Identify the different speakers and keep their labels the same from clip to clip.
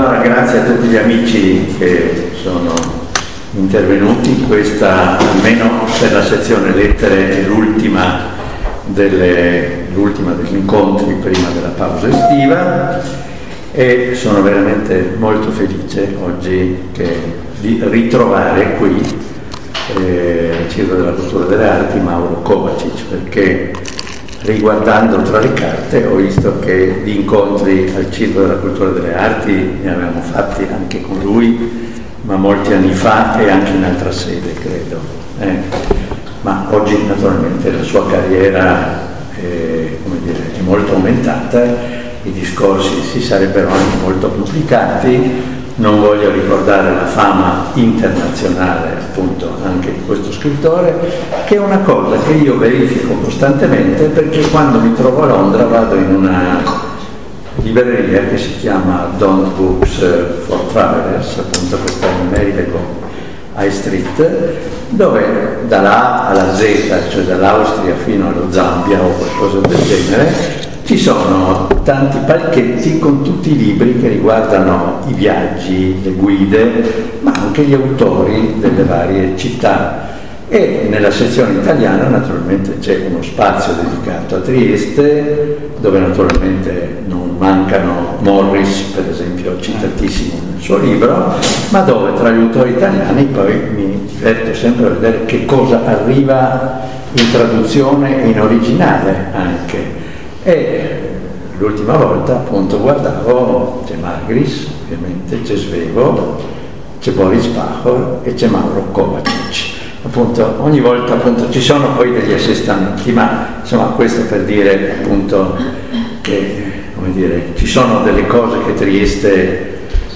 Speaker 1: Allora, grazie a tutti gli amici che sono intervenuti. Questa, almeno per la sezione lettere, è l'ultima degli incontri prima della pausa estiva e sono veramente molto felice oggi di ritrovare qui al Circolo della Cultura delle Arti Mauro Kovačić, perché riguardando tra le carte ho visto che di incontri al Circolo della Cultura delle Arti ne avevamo fatti anche con lui, ma molti anni fa e anche in altra sede, credo. Ma oggi naturalmente la sua carriera è molto aumentata, i discorsi si sarebbero anche molto complicati. Non voglio ricordare la fama internazionale appunto anche di questo scrittore, che è una cosa che io verifico costantemente, perché quando mi trovo a Londra vado in una libreria che si chiama Don't Books for Travelers, appunto che sta in Marylebone High Street, dove dalla A alla Z, cioè dall'Austria fino allo Zambia o qualcosa del genere, ci sono tanti palchetti con tutti i libri che riguardano i viaggi, le guide, ma anche gli autori delle varie città. E nella sezione italiana naturalmente c'è uno spazio dedicato a Trieste, dove naturalmente non mancano Morris, per esempio, citatissimo nel suo libro, ma dove tra gli autori italiani poi mi diverto sempre a vedere che cosa arriva in traduzione e in originale anche. E l'ultima volta appunto guardavo, c'è Magris ovviamente, c'è Svevo, c'è Boris Pachor e c'è Mauro Kovačić. Appunto ogni volta appunto ci sono poi degli assestamenti, ma insomma questo per dire appunto che ci sono delle cose che Trieste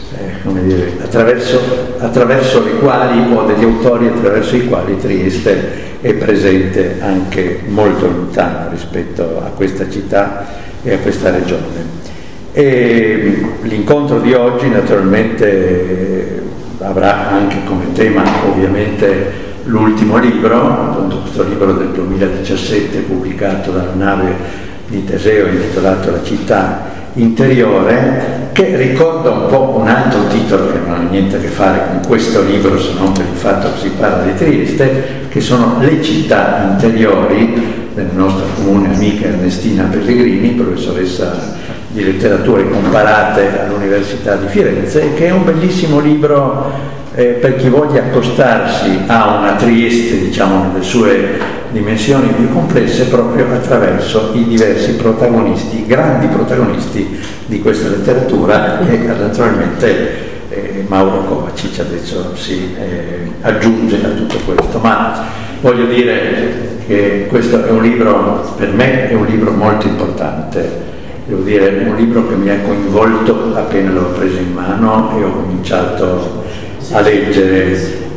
Speaker 1: attraverso le quali, o degli autori attraverso i quali Trieste è presente anche molto lontano rispetto a questa città e a questa regione. E l'incontro di oggi naturalmente avrà anche come tema ovviamente l'ultimo libro, appunto questo libro del 2017 pubblicato dalla Nave di Teseo intitolato La città interiore, che ricorda un po' un altro titolo che non ha niente a che fare con questo libro se non per il fatto che si parla di Trieste, che sono Le città interiori della nostra comune amica Ernestina Pellegrini, professoressa di letterature comparate all'Università di Firenze, che è un bellissimo libro per chi voglia accostarsi a una Trieste, diciamo, nelle sue dimensioni più complesse, proprio attraverso i diversi protagonisti, i grandi protagonisti di questa letteratura, e naturalmente Mauro Kovačić adesso si aggiunge a tutto questo. Ma voglio dire che questo è un libro, per me è un libro molto importante, devo dire, è un libro che mi ha coinvolto appena l'ho preso in mano e ho cominciato a leggere.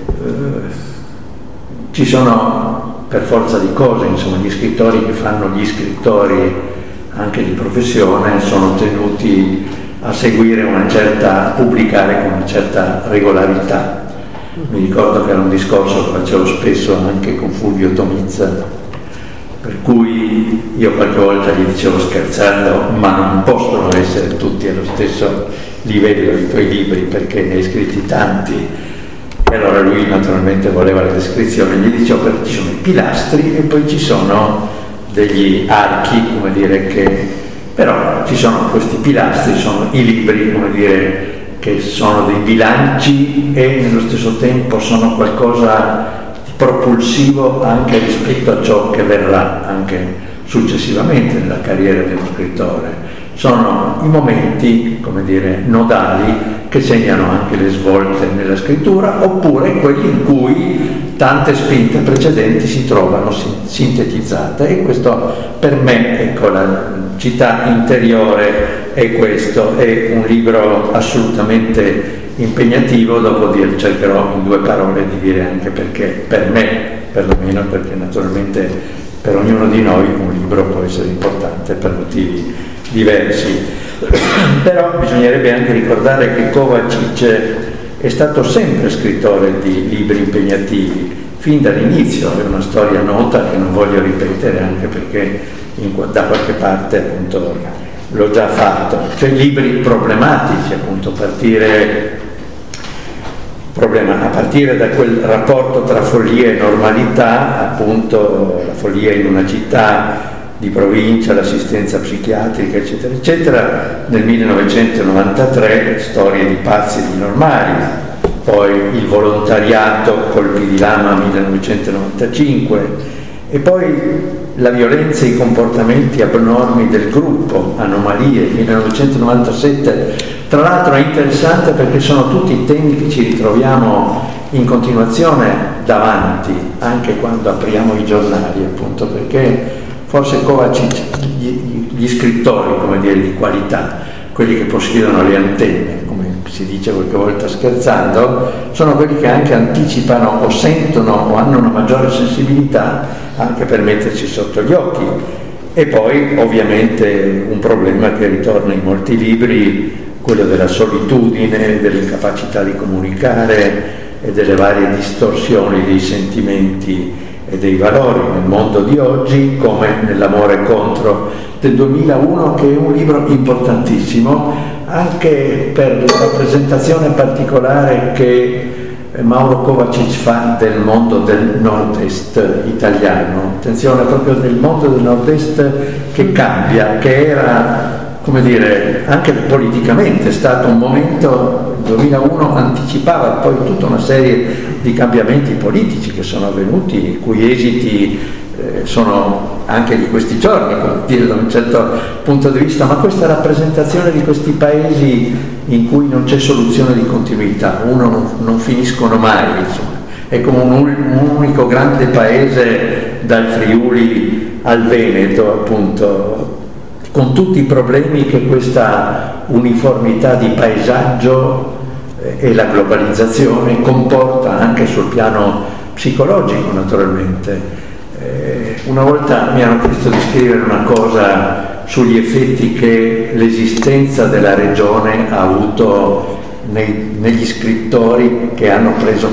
Speaker 1: Ci sono per forza di cose, insomma, gli scrittori che fanno gli scrittori anche di professione sono tenuti a seguire pubblicare con una certa regolarità. Mi ricordo che era un discorso che facevo spesso anche con Fulvio Tomizza, per cui io qualche volta gli dicevo scherzando: ma non possono essere tutti allo stesso livello i tuoi libri, perché ne hai scritti tanti. E allora lui naturalmente voleva la descrizione, gli dicevo perché ci sono i pilastri e poi ci sono degli archi, come dire, che però ci sono questi pilastri, sono i libri, come dire, che sono dei bilanci e nello stesso tempo sono qualcosa di propulsivo anche rispetto a ciò che verrà anche successivamente nella carriera dello scrittore. Sono i momenti, come dire, nodali che segnano anche le svolte nella scrittura, oppure quelli in cui tante spinte precedenti si trovano sintetizzate. E questo per me, ecco, La città interiore è questo, è un libro assolutamente impegnativo. Dopo cercherò in due parole di dire anche perché, per me perlomeno, perché naturalmente per ognuno di noi un libro può essere importante per motivi diversi. Però bisognerebbe anche ricordare che Kovačić è stato sempre scrittore di libri impegnativi, fin dall'inizio. È una storia nota che non voglio ripetere, anche perché da qualche parte appunto l'ho già fatto, cioè libri problematici, appunto, a partire da quel rapporto tra follia e normalità, appunto la follia in una città di provincia, l'assistenza psichiatrica, eccetera, eccetera, nel 1993 Storie di pazzi e di normali, poi il volontariato, colpi di lama 1995, e poi la violenza e i comportamenti abnormi del gruppo, Anomalie, 1997. Tra l'altro è interessante perché sono tutti temi che ci ritroviamo in continuazione davanti, anche quando apriamo i giornali, appunto, perché forse Kovačić, gli scrittori, come dire, di qualità, quelli che possiedono le antenne, come si dice qualche volta scherzando, sono quelli che anche anticipano o sentono o hanno una maggiore sensibilità anche per metterci sotto gli occhi. E poi ovviamente un problema che ritorna in molti libri, quello della solitudine, dell'incapacità di comunicare e delle varie distorsioni dei sentimenti e dei valori nel mondo di oggi, come nell'Amore contro del 2001, che è un libro importantissimo anche per la rappresentazione particolare che Mauro Kovačić fa del mondo del nord-est italiano. Attenzione, proprio del mondo del nord-est che cambia, che era, come dire, anche politicamente è stato un momento, il 2001 anticipava poi tutta una serie di cambiamenti politici che sono avvenuti, i cui esiti sono anche di questi giorni, per dire, da un certo punto di vista, ma questa rappresentazione di questi paesi in cui non c'è soluzione di continuità, non finiscono mai, insomma. È come un unico grande paese dal Friuli al Veneto, appunto, con tutti i problemi che questa uniformità di paesaggio e la globalizzazione comporta anche sul piano psicologico, naturalmente. Una volta mi hanno chiesto di scrivere una cosa sugli effetti che l'esistenza della regione ha avuto negli scrittori che hanno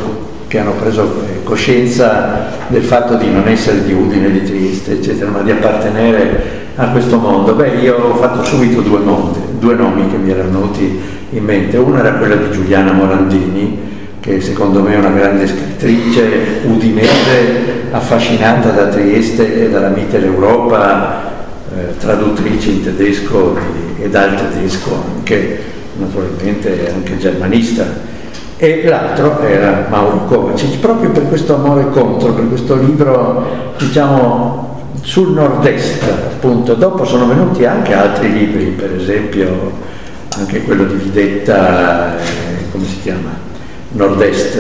Speaker 1: preso coscienza del fatto di non essere di Udine, di Trieste, eccetera, ma di appartenere a questo mondo. Beh, io ho fatto subito due nomi che mi erano venuti in mente. Uno era quello di Giuliana Morandini, che secondo me è una grande scrittrice udinese, affascinata da Trieste e dalla Mitteleuropa, traduttrice in tedesco e dal tedesco anche, naturalmente anche germanista. E l'altro era Mauro Kovačić, proprio per questo Amore contro, per questo libro, diciamo, sul nord-est, appunto. Dopo sono venuti anche altri libri, per esempio anche quello di Videtta, come si chiama? Nord-est.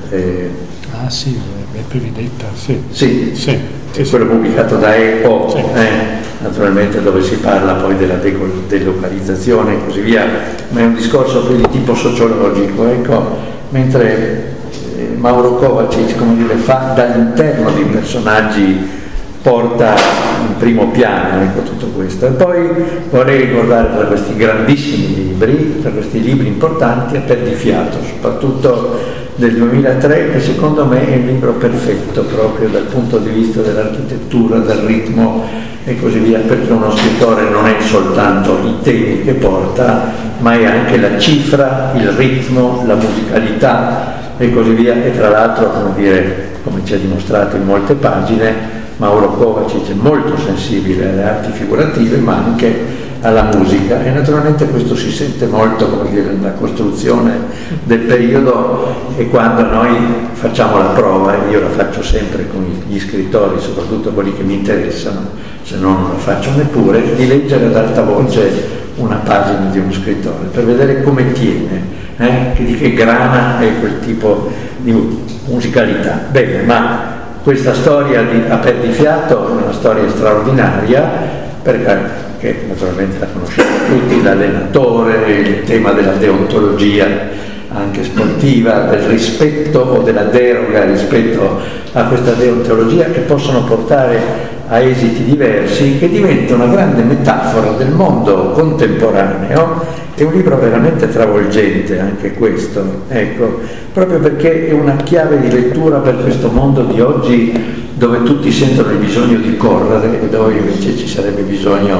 Speaker 2: Ah sì, Beppe Videtta, sì.
Speaker 1: Sì. Quello pubblicato da EPO, sì. Naturalmente, dove si parla poi della delocalizzazione e così via, ma è un discorso più di tipo sociologico, ecco, mentre Mauro Kovačić, come dire, fa dall'interno dei personaggi, porta in primo piano, ecco, tutto questo. E poi vorrei ricordare tra questi grandissimi libri, tra questi libri importanti, A perdifiato, soprattutto del 2003, che secondo me è un libro perfetto proprio dal punto di vista dell'architettura, del ritmo e così via, perché uno scrittore non è soltanto i temi che porta, ma è anche la cifra, il ritmo, la musicalità e così via. E tra l'altro, come ci ha dimostrato in molte pagine, Mauro Kovačić è molto sensibile alle arti figurative, ma anche alla musica, e naturalmente questo si sente molto, nella costruzione del periodo. E quando noi facciamo la prova, e io la faccio sempre con gli scrittori, soprattutto quelli che mi interessano, se no non la faccio neppure, di leggere ad alta voce una pagina di uno scrittore per vedere come tiene, di che grana è quel tipo di musicalità. Bene, ma questa storia di A perdifiato è una storia straordinaria, perché naturalmente la conosciamo tutti, l'allenatore, il tema della deontologia anche sportiva, del rispetto o della deroga rispetto a questa deontologia, che possono portare a esiti diversi, che diventa una grande metafora del mondo contemporaneo. È un libro veramente travolgente anche questo, ecco, proprio perché è una chiave di lettura per questo mondo di oggi, dove tutti sentono il bisogno di correre e dove invece ci sarebbe bisogno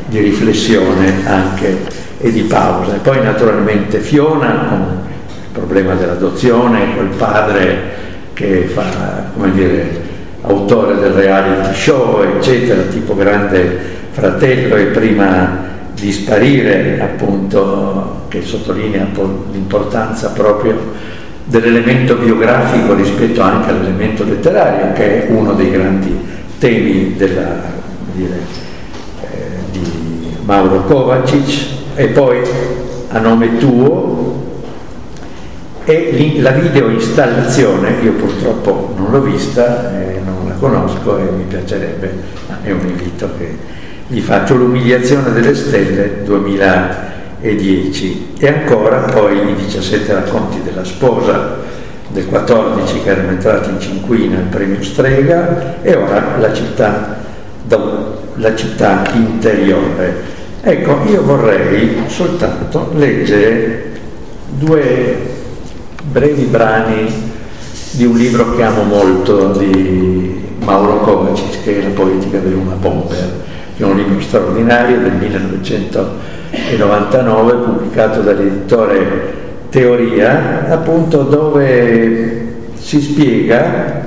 Speaker 1: riflessione anche e di pausa. E poi naturalmente Fiona con il problema dell'adozione, quel padre che fa, come dire, autore del reality show, eccetera, tipo Grande Fratello, e prima di sparire, appunto, che sottolinea l'importanza proprio dell'elemento biografico rispetto anche all'elemento letterario, che è uno dei grandi temi di Mauro Kovačić. E poi A nome tuo, e la videoinstallazione, io purtroppo non l'ho vista, non la conosco e mi piacerebbe, ma è un invito che gli faccio, L'umiliazione delle stelle 2010. E ancora poi i 17 racconti della sposa del 14 che erano entrati in cinquina al premio Strega, e ora la città interiore. Ecco, io vorrei soltanto leggere 2 brevi brani di un libro che amo molto di Mauro Kovačić, che è La poetica dell'Uma Bomber, che è un libro straordinario del 1999, pubblicato dall'editore Teoria, appunto, dove si spiega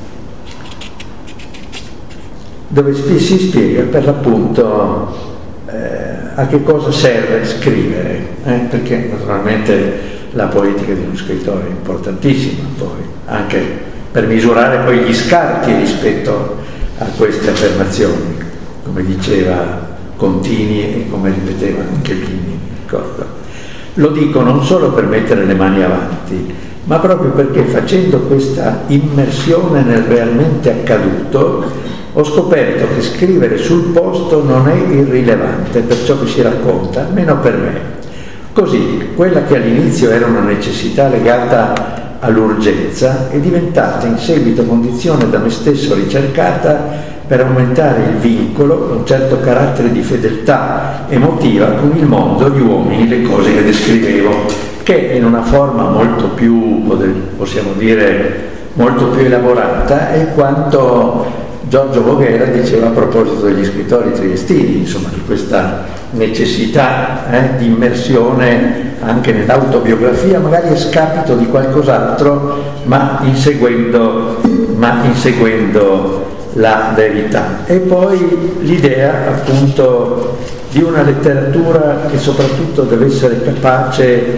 Speaker 1: per l'appunto a che cosa serve scrivere, perché naturalmente la poetica di uno scrittore è importantissima, poi anche per misurare poi gli scarti rispetto a queste affermazioni, come diceva Contini e come ripeteva anche Bini, ricordo. Lo dico non solo per mettere le mani avanti, ma proprio perché facendo questa immersione nel realmente accaduto ho scoperto che scrivere sul posto non è irrilevante per ciò che si racconta, almeno per me. Così, quella che all'inizio era una necessità legata all'urgenza è diventata in seguito condizione da me stesso ricercata per aumentare il vincolo, un certo carattere di fedeltà emotiva con il mondo, gli uomini, le cose che descrivevo, che in una forma molto più, possiamo dire, molto più elaborata è quanto Giorgio Voghera diceva a proposito degli scrittori triestini, insomma, di questa necessità di immersione anche nell'autobiografia, magari a scapito di qualcos'altro, ma inseguendo la verità. E poi l'idea appunto di una letteratura che soprattutto deve essere capace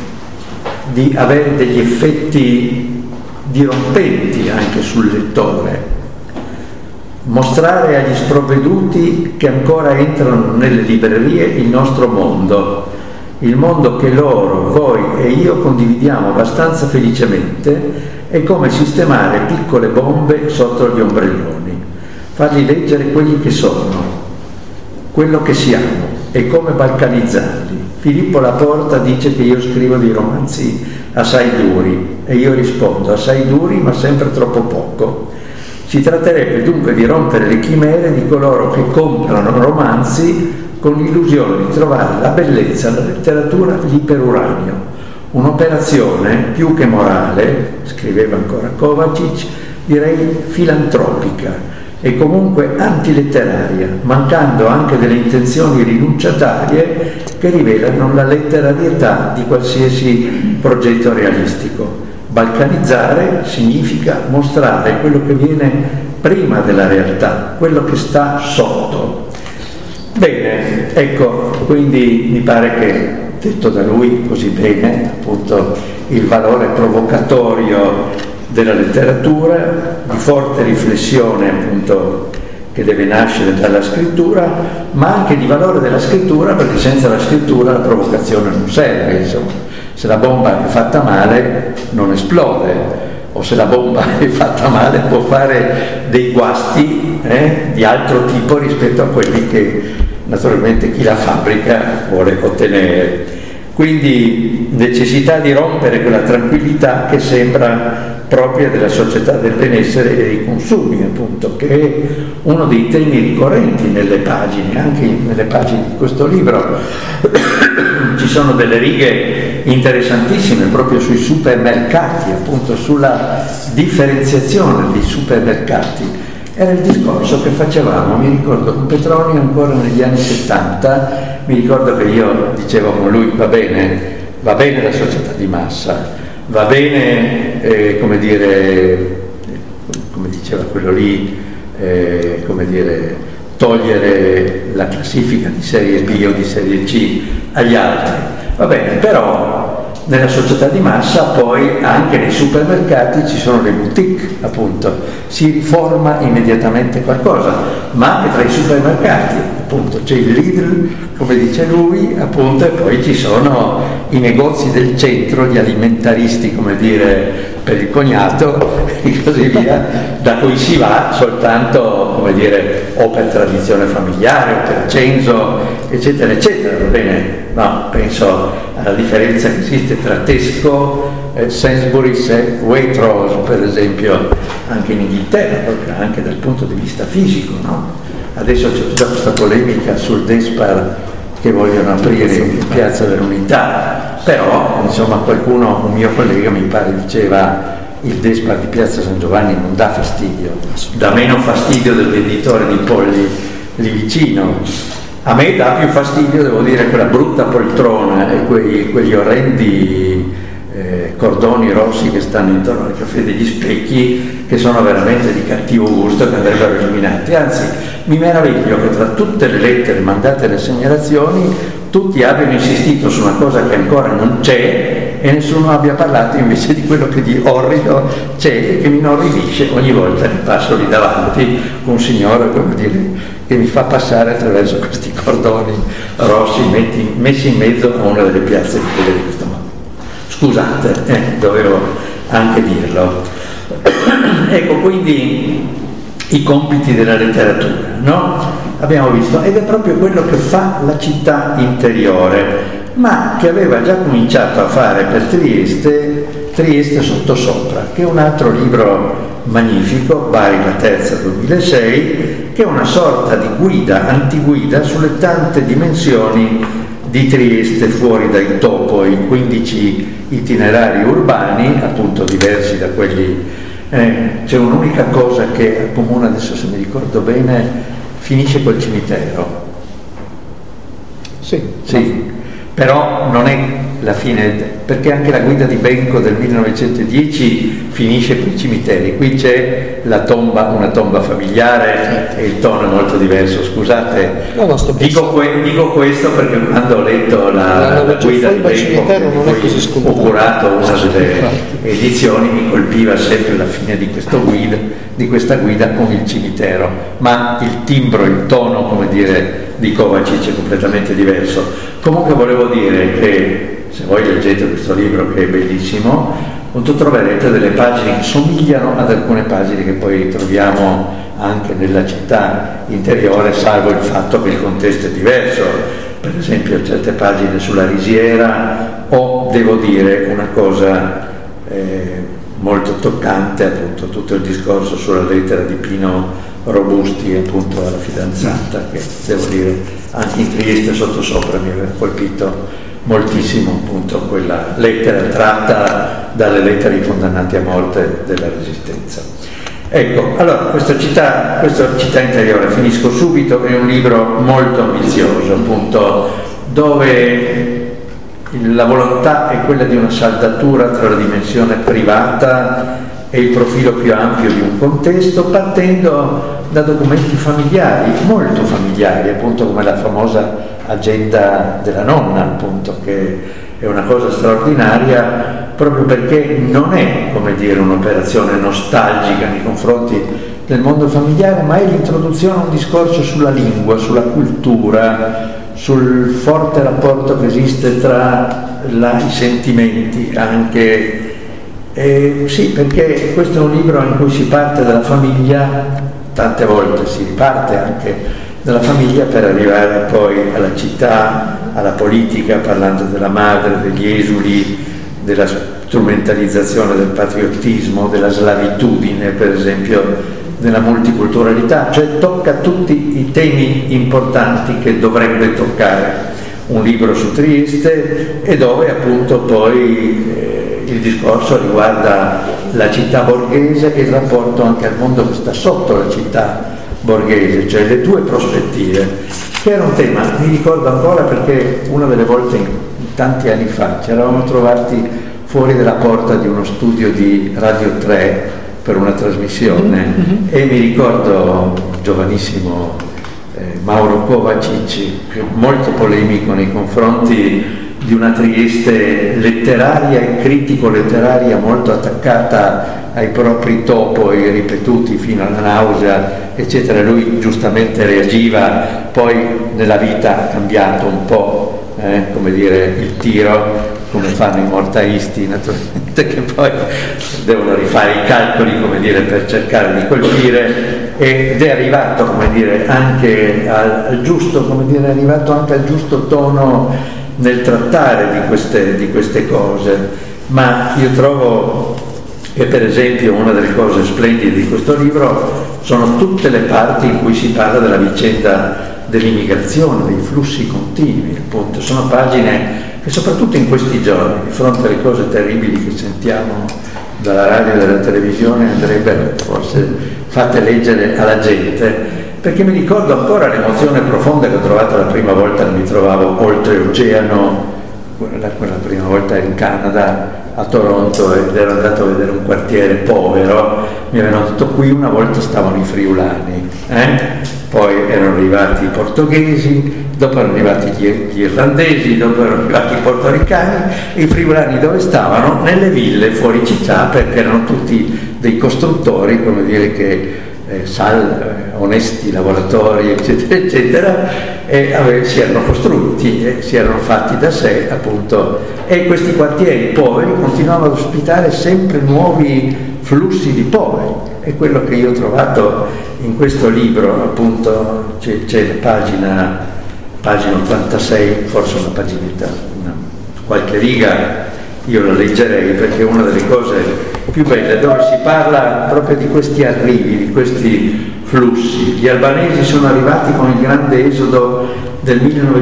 Speaker 1: di avere degli effetti dirompenti anche sul lettore, mostrare agli sprovveduti che ancora entrano nelle librerie il nostro mondo, il mondo che loro, voi e io condividiamo abbastanza felicemente, è come sistemare piccole bombe sotto gli ombrelloni, fargli leggere quelli che sono, quello che siamo, e come balcanizzarli. Filippo Laporta dice che io scrivo dei romanzi assai duri, e io rispondo: assai duri ma sempre troppo poco. Si tratterebbe dunque di rompere le chimere di coloro che comprano romanzi con l'illusione di trovare la bellezza, la letteratura, l'iperuranio. Un'operazione più che morale, scriveva ancora Kovačić, direi filantropica e comunque antiletteraria, mancando anche delle intenzioni rinunciatarie che rivelano la letterarietà di qualsiasi progetto realistico. Balcanizzare significa mostrare quello che viene prima della realtà, quello che sta sotto. Bene, ecco, quindi mi pare che, detto da lui così bene, appunto, il valore provocatorio della letteratura, di forte riflessione appunto che deve nascere dalla scrittura, ma anche di valore della scrittura, perché senza la scrittura la provocazione non serve, insomma. Se la bomba è fatta male non esplode, o se la bomba è fatta male può fare dei guasti di altro tipo rispetto a quelli che naturalmente chi la fabbrica vuole ottenere. Quindi necessità di rompere quella tranquillità che sembra propria della società del benessere e dei consumi, appunto, che è uno dei temi ricorrenti nelle pagine, anche nelle pagine di questo libro. Ci sono delle righe interessantissime proprio sui supermercati, appunto sulla differenziazione dei supermercati, era il discorso che facevamo, mi ricordo, con Petroni ancora negli anni 70, mi ricordo che io dicevo con lui, va bene la società di massa, va bene, come diceva quello lì, togliere la classifica di serie B o di serie C agli altri, va bene, però nella società di massa poi anche nei supermercati ci sono le boutique, appunto, si riforma immediatamente qualcosa, ma anche tra i supermercati, appunto, c'è il Lidl, come dice lui, appunto, e poi ci sono i negozi del centro, gli alimentaristi, come dire, per il cognato e così via, da cui si va soltanto, come dire, o per tradizione familiare o per censo, eccetera, eccetera, va bene? No, penso alla differenza che esiste tra Tesco, Sainsbury's e Waitrose, per esempio, anche in Inghilterra, proprio anche dal punto di vista fisico, no? Adesso c'è tutta questa polemica sul Despar che vogliono aprire in Piazza dell'Unità, però insomma qualcuno, un mio collega mi pare diceva, il Despar di Piazza San Giovanni non dà fastidio, dà meno fastidio del venditore di polli lì vicino. A me dà più fastidio, devo dire, quella brutta poltrona e quegli orrendi cordoni rossi che stanno intorno al Caffè degli Specchi, che sono veramente di cattivo gusto, che andrebbero eliminati. Anzi, mi meraviglio che tra tutte le lettere mandate alle segnalazioni tutti abbiano insistito su una cosa che ancora non c'è e nessuno abbia parlato invece di quello che di orrido c'è e che mi inorridisce ogni volta che passo lì davanti un signore, come dire, che mi fa passare attraverso questi cordoni rossi messi in mezzo a una delle piazze di questo modo. Scusate, dovevo anche dirlo. Ecco, quindi i compiti della letteratura, no? Abbiamo visto, ed è proprio quello che fa la città interiore, ma che aveva già cominciato a fare per Trieste sottosopra, che è un altro libro magnifico, Bari la terza 2006, che è una sorta di guida, antiguida sulle tante dimensioni di Trieste fuori dai topo, in 15 itinerari urbani, appunto diversi da quelli. C'è un'unica cosa che accomuna, adesso se mi ricordo bene, finisce col cimitero. Sì, però non è la fine, perché anche la guida di Benco del 1910 finisce con i cimiteri. Qui c'è una tomba familiare e il tono è molto diverso. Scusate, dico questo perché quando ho letto la guida di Benco, ho curato una delle edizioni, mi colpiva sempre la fine di questa guida con il cimitero, ma il timbro, il tono, come dire, di Kovačić è completamente diverso. Comunque volevo dire che se voi leggete questo libro, che è bellissimo, troverete delle pagine che somigliano ad alcune pagine che poi ritroviamo anche nella città interiore, salvo il fatto che il contesto è diverso. Per esempio certe pagine sulla Risiera, o devo dire una cosa molto toccante, appunto tutto il discorso sulla lettera di Pino Robusti appunto alla fidanzata, che devo dire anche in Trieste sottosopra mi aveva colpito moltissimo, appunto quella lettera tratta dalle lettere dei condannati a morte della Resistenza. Ecco, allora questa città interiore, finisco subito, è un libro molto ambizioso, appunto, dove la volontà è quella di una saldatura tra la dimensione privata e il profilo più ampio di un contesto, partendo da documenti familiari, molto familiari, appunto come la famosa agenda della nonna, appunto, che è una cosa straordinaria proprio perché non è, come dire, un'operazione nostalgica nei confronti del mondo familiare, ma è l'introduzione a un discorso sulla lingua, sulla cultura, sul forte rapporto che esiste tra i sentimenti anche. Sì, perché questo è un libro in cui si parte dalla famiglia, tante volte si riparte anche dalla famiglia per arrivare poi alla città, alla politica, parlando della madre, degli esuli, della strumentalizzazione del patriottismo, della slavitudine, per esempio, della multiculturalità, cioè tocca tutti i temi importanti che dovrebbe toccare un libro su Trieste, e dove appunto poi il discorso riguarda la città borghese e il rapporto anche al mondo che sta sotto la città borghese, cioè le due prospettive, che era un tema, mi ricordo ancora perché una delle volte tanti anni fa ci eravamo trovati fuori dalla porta di uno studio di Radio 3 per una trasmissione e mi ricordo giovanissimo Mauro Kovacic, molto polemico nei confronti di una Trieste letteraria e critico-letteraria molto attaccata ai propri topoi ripetuti fino alla nausea, eccetera. Lui giustamente reagiva, poi nella vita ha cambiato un po', come dire, il tiro, come fanno i mortaisti naturalmente, che poi devono rifare i calcoli, come dire, per cercare di colpire, ed è arrivato, come dire, anche al giusto, come dire, è arrivato anche al giusto tono nel trattare di queste cose. Ma io trovo che, per esempio, una delle cose splendide di questo libro sono tutte le parti in cui si parla della vicenda dell'immigrazione, dei flussi continui, appunto. Sono pagine che soprattutto in questi giorni, di fronte alle cose terribili che sentiamo dalla radio e dalla televisione, andrebbero forse fatte leggere alla gente, perché mi ricordo ancora l'emozione profonda che ho trovato la prima volta che mi trovavo oltreoceano, quella prima volta in Canada, a Toronto, ed ero andato a vedere un quartiere povero. Mi avevano detto: qui una volta stavano i friulani, poi erano arrivati i portoghesi, dopo erano arrivati gli irlandesi, dopo erano arrivati i portoricani, e i friulani dove stavano? Nelle ville fuori città, perché erano tutti dei costruttori, come dire, che onesti lavoratori, eccetera eccetera, e si erano costruiti, si erano fatti da sé, appunto, e questi quartieri poveri continuavano ad ospitare sempre nuovi flussi di poveri. È quello che io ho trovato in questo libro, appunto. C'è la pagina 86, forse una paginetta, qualche riga io la leggerei, perché è una delle cose più belle, dove si parla proprio di questi arrivi, di questi flussi. Gli albanesi sono arrivati con il grande esodo del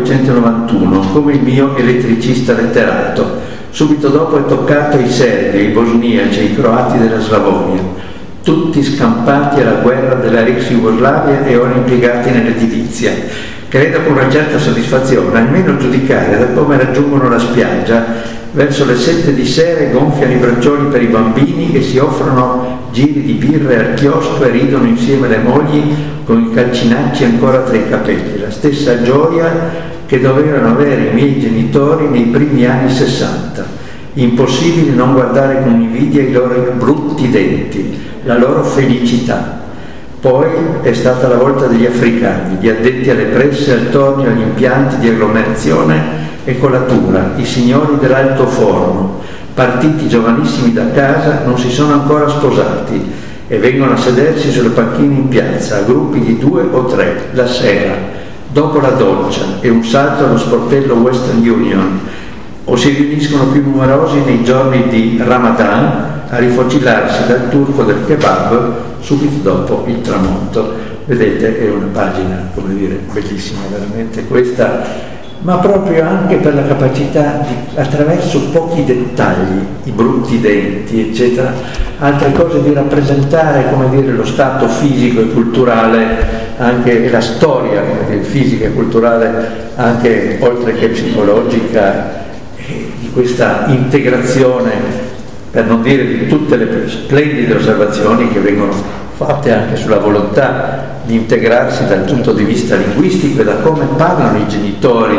Speaker 1: 1991, come il mio elettricista letterato. Subito dopo è toccato ai serbi, ai bosniaci, ai croati della Slavonia, tutti scampati alla guerra della ex Jugoslavia e ora impiegati nell'edilizia. Credo con una certa soddisfazione, almeno giudicare da come raggiungono la spiaggia. Verso le 7 di sera gonfiano i braccioli per i bambini che si offrono giri di birre al chiosco e ridono insieme alle mogli con i calcinacci ancora tra i capelli. La stessa gioia che dovevano avere i miei genitori nei primi anni 60. Impossibile non guardare con invidia i loro brutti denti, la loro felicità. Poi è stata la volta degli africani, gli addetti alle presse, al tornio, agli impianti di agglomerazione e colatura, i signori dell'alto forno, partiti giovanissimi da casa, non si sono ancora sposati e vengono a sedersi sulle panchine in piazza, a gruppi di 2 o 3, la sera, dopo la doccia e un salto allo sportello Western Union, o si riuniscono più numerosi nei giorni di Ramadan a rifocillarsi dal turco del kebab subito dopo il tramonto. Vedete, è una pagina, come dire, bellissima veramente questa, ma proprio anche per la capacità di, attraverso pochi dettagli, i brutti denti, eccetera, altre cose, di rappresentare, come dire, lo stato fisico e culturale, anche la storia, come dire, fisica e culturale, anche oltre che psicologica, di questa integrazione, per non dire di tutte le splendide osservazioni che vengono fatte anche sulla volontà di integrarsi dal punto di vista linguistico e da come parlano i genitori,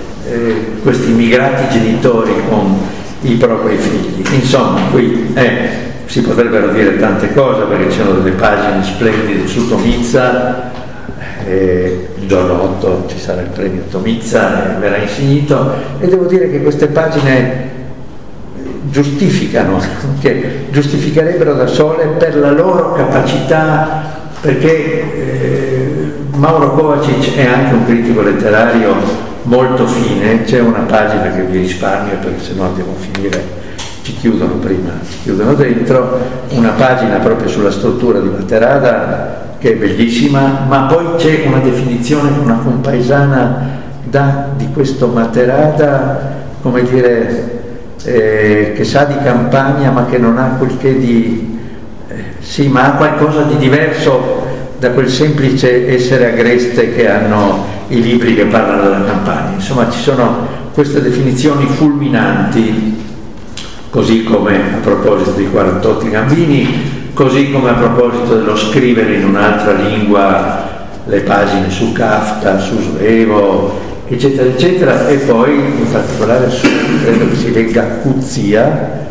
Speaker 1: questi immigrati genitori con i propri figli. Insomma, qui si potrebbero dire tante cose, perché ci sono delle pagine splendide su Tomizza. Il giorno 8 ci sarà il premio Tomizza e verrà insignito, e devo dire che queste pagine giustificherebbero da sole per la loro capacità, perché Mauro Kovacic è anche un critico letterario molto fine. C'è una pagina che vi risparmio, perché sennò devo finire, ci chiudono prima, ci chiudono dentro, una pagina proprio sulla struttura di Materada che è bellissima, ma poi c'è una definizione che una compaesana dà di questo Materada, come dire, che sa di campagna ma che non ha quel che di... sì, ma ha qualcosa di diverso da quel semplice essere agreste che hanno i libri che parlano della campagna. Insomma, ci sono queste definizioni fulminanti, così come a proposito di 48 Gambini, così come a proposito dello scrivere in un'altra lingua le pagine su Kafka, su Svevo, eccetera, eccetera, e poi in particolare su, credo che si legga Kuzia,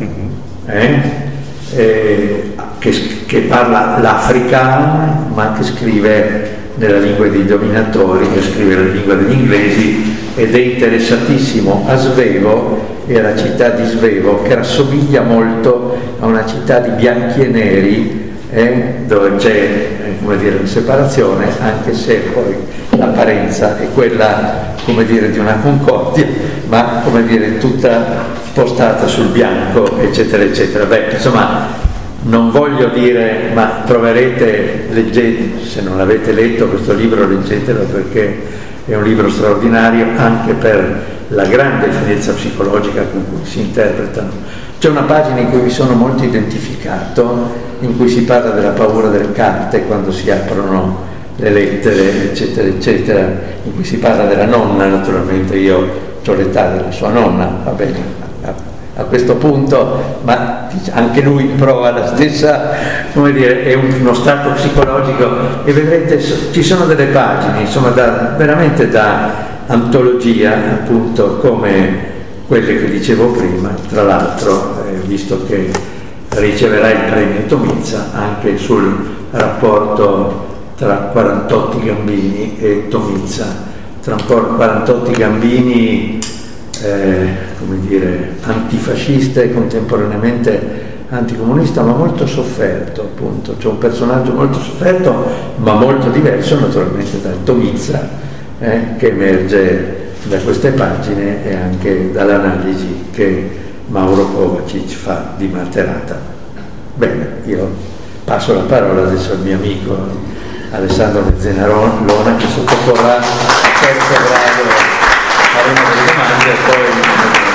Speaker 1: che parla l'africano, ma che scrive nella lingua dei dominatori, che scrive nella lingua degli inglesi, ed è interessatissimo a Svevo e alla città di Svevo, che rassomiglia molto a una città di bianchi e neri, dove c'è come dire, una separazione, anche se poi l'apparenza è quella, come dire, di una concordia, ma come dire tutta spostata sul bianco, eccetera, eccetera. Beh, insomma, non voglio dire, ma troverete, leggete, se non l'avete letto questo libro, leggetelo, perché è un libro straordinario anche per la grande finezza psicologica con cui si interpretano. C'è una pagina in cui mi sono molto identificato, in cui si parla della paura delle carte quando si aprono le lettere, eccetera, eccetera, in cui si parla della nonna. Naturalmente io ho l'età della sua nonna, va bene, a questo punto, ma anche lui prova la stessa, come dire, è uno stato psicologico, e vedrete ci sono delle pagine, insomma, veramente da antologia, appunto, come quelle che dicevo prima. Tra l'altro, visto che riceverà il premio Tomizza, anche sul rapporto tra 48 Gambini e Tomizza, tra 48 Gambini come dire, antifascista e contemporaneamente anticomunista, ma molto sofferto, appunto. C'è un personaggio molto sofferto, ma molto diverso naturalmente dal Tomizza, che emerge da queste pagine e anche dall'analisi che Mauro Kovačić fa di Materata. Bene, io passo la parola adesso al mio amico Alessandro Mezzanarona, che sottoporrà a terzo grado, faremo delle domande e poi...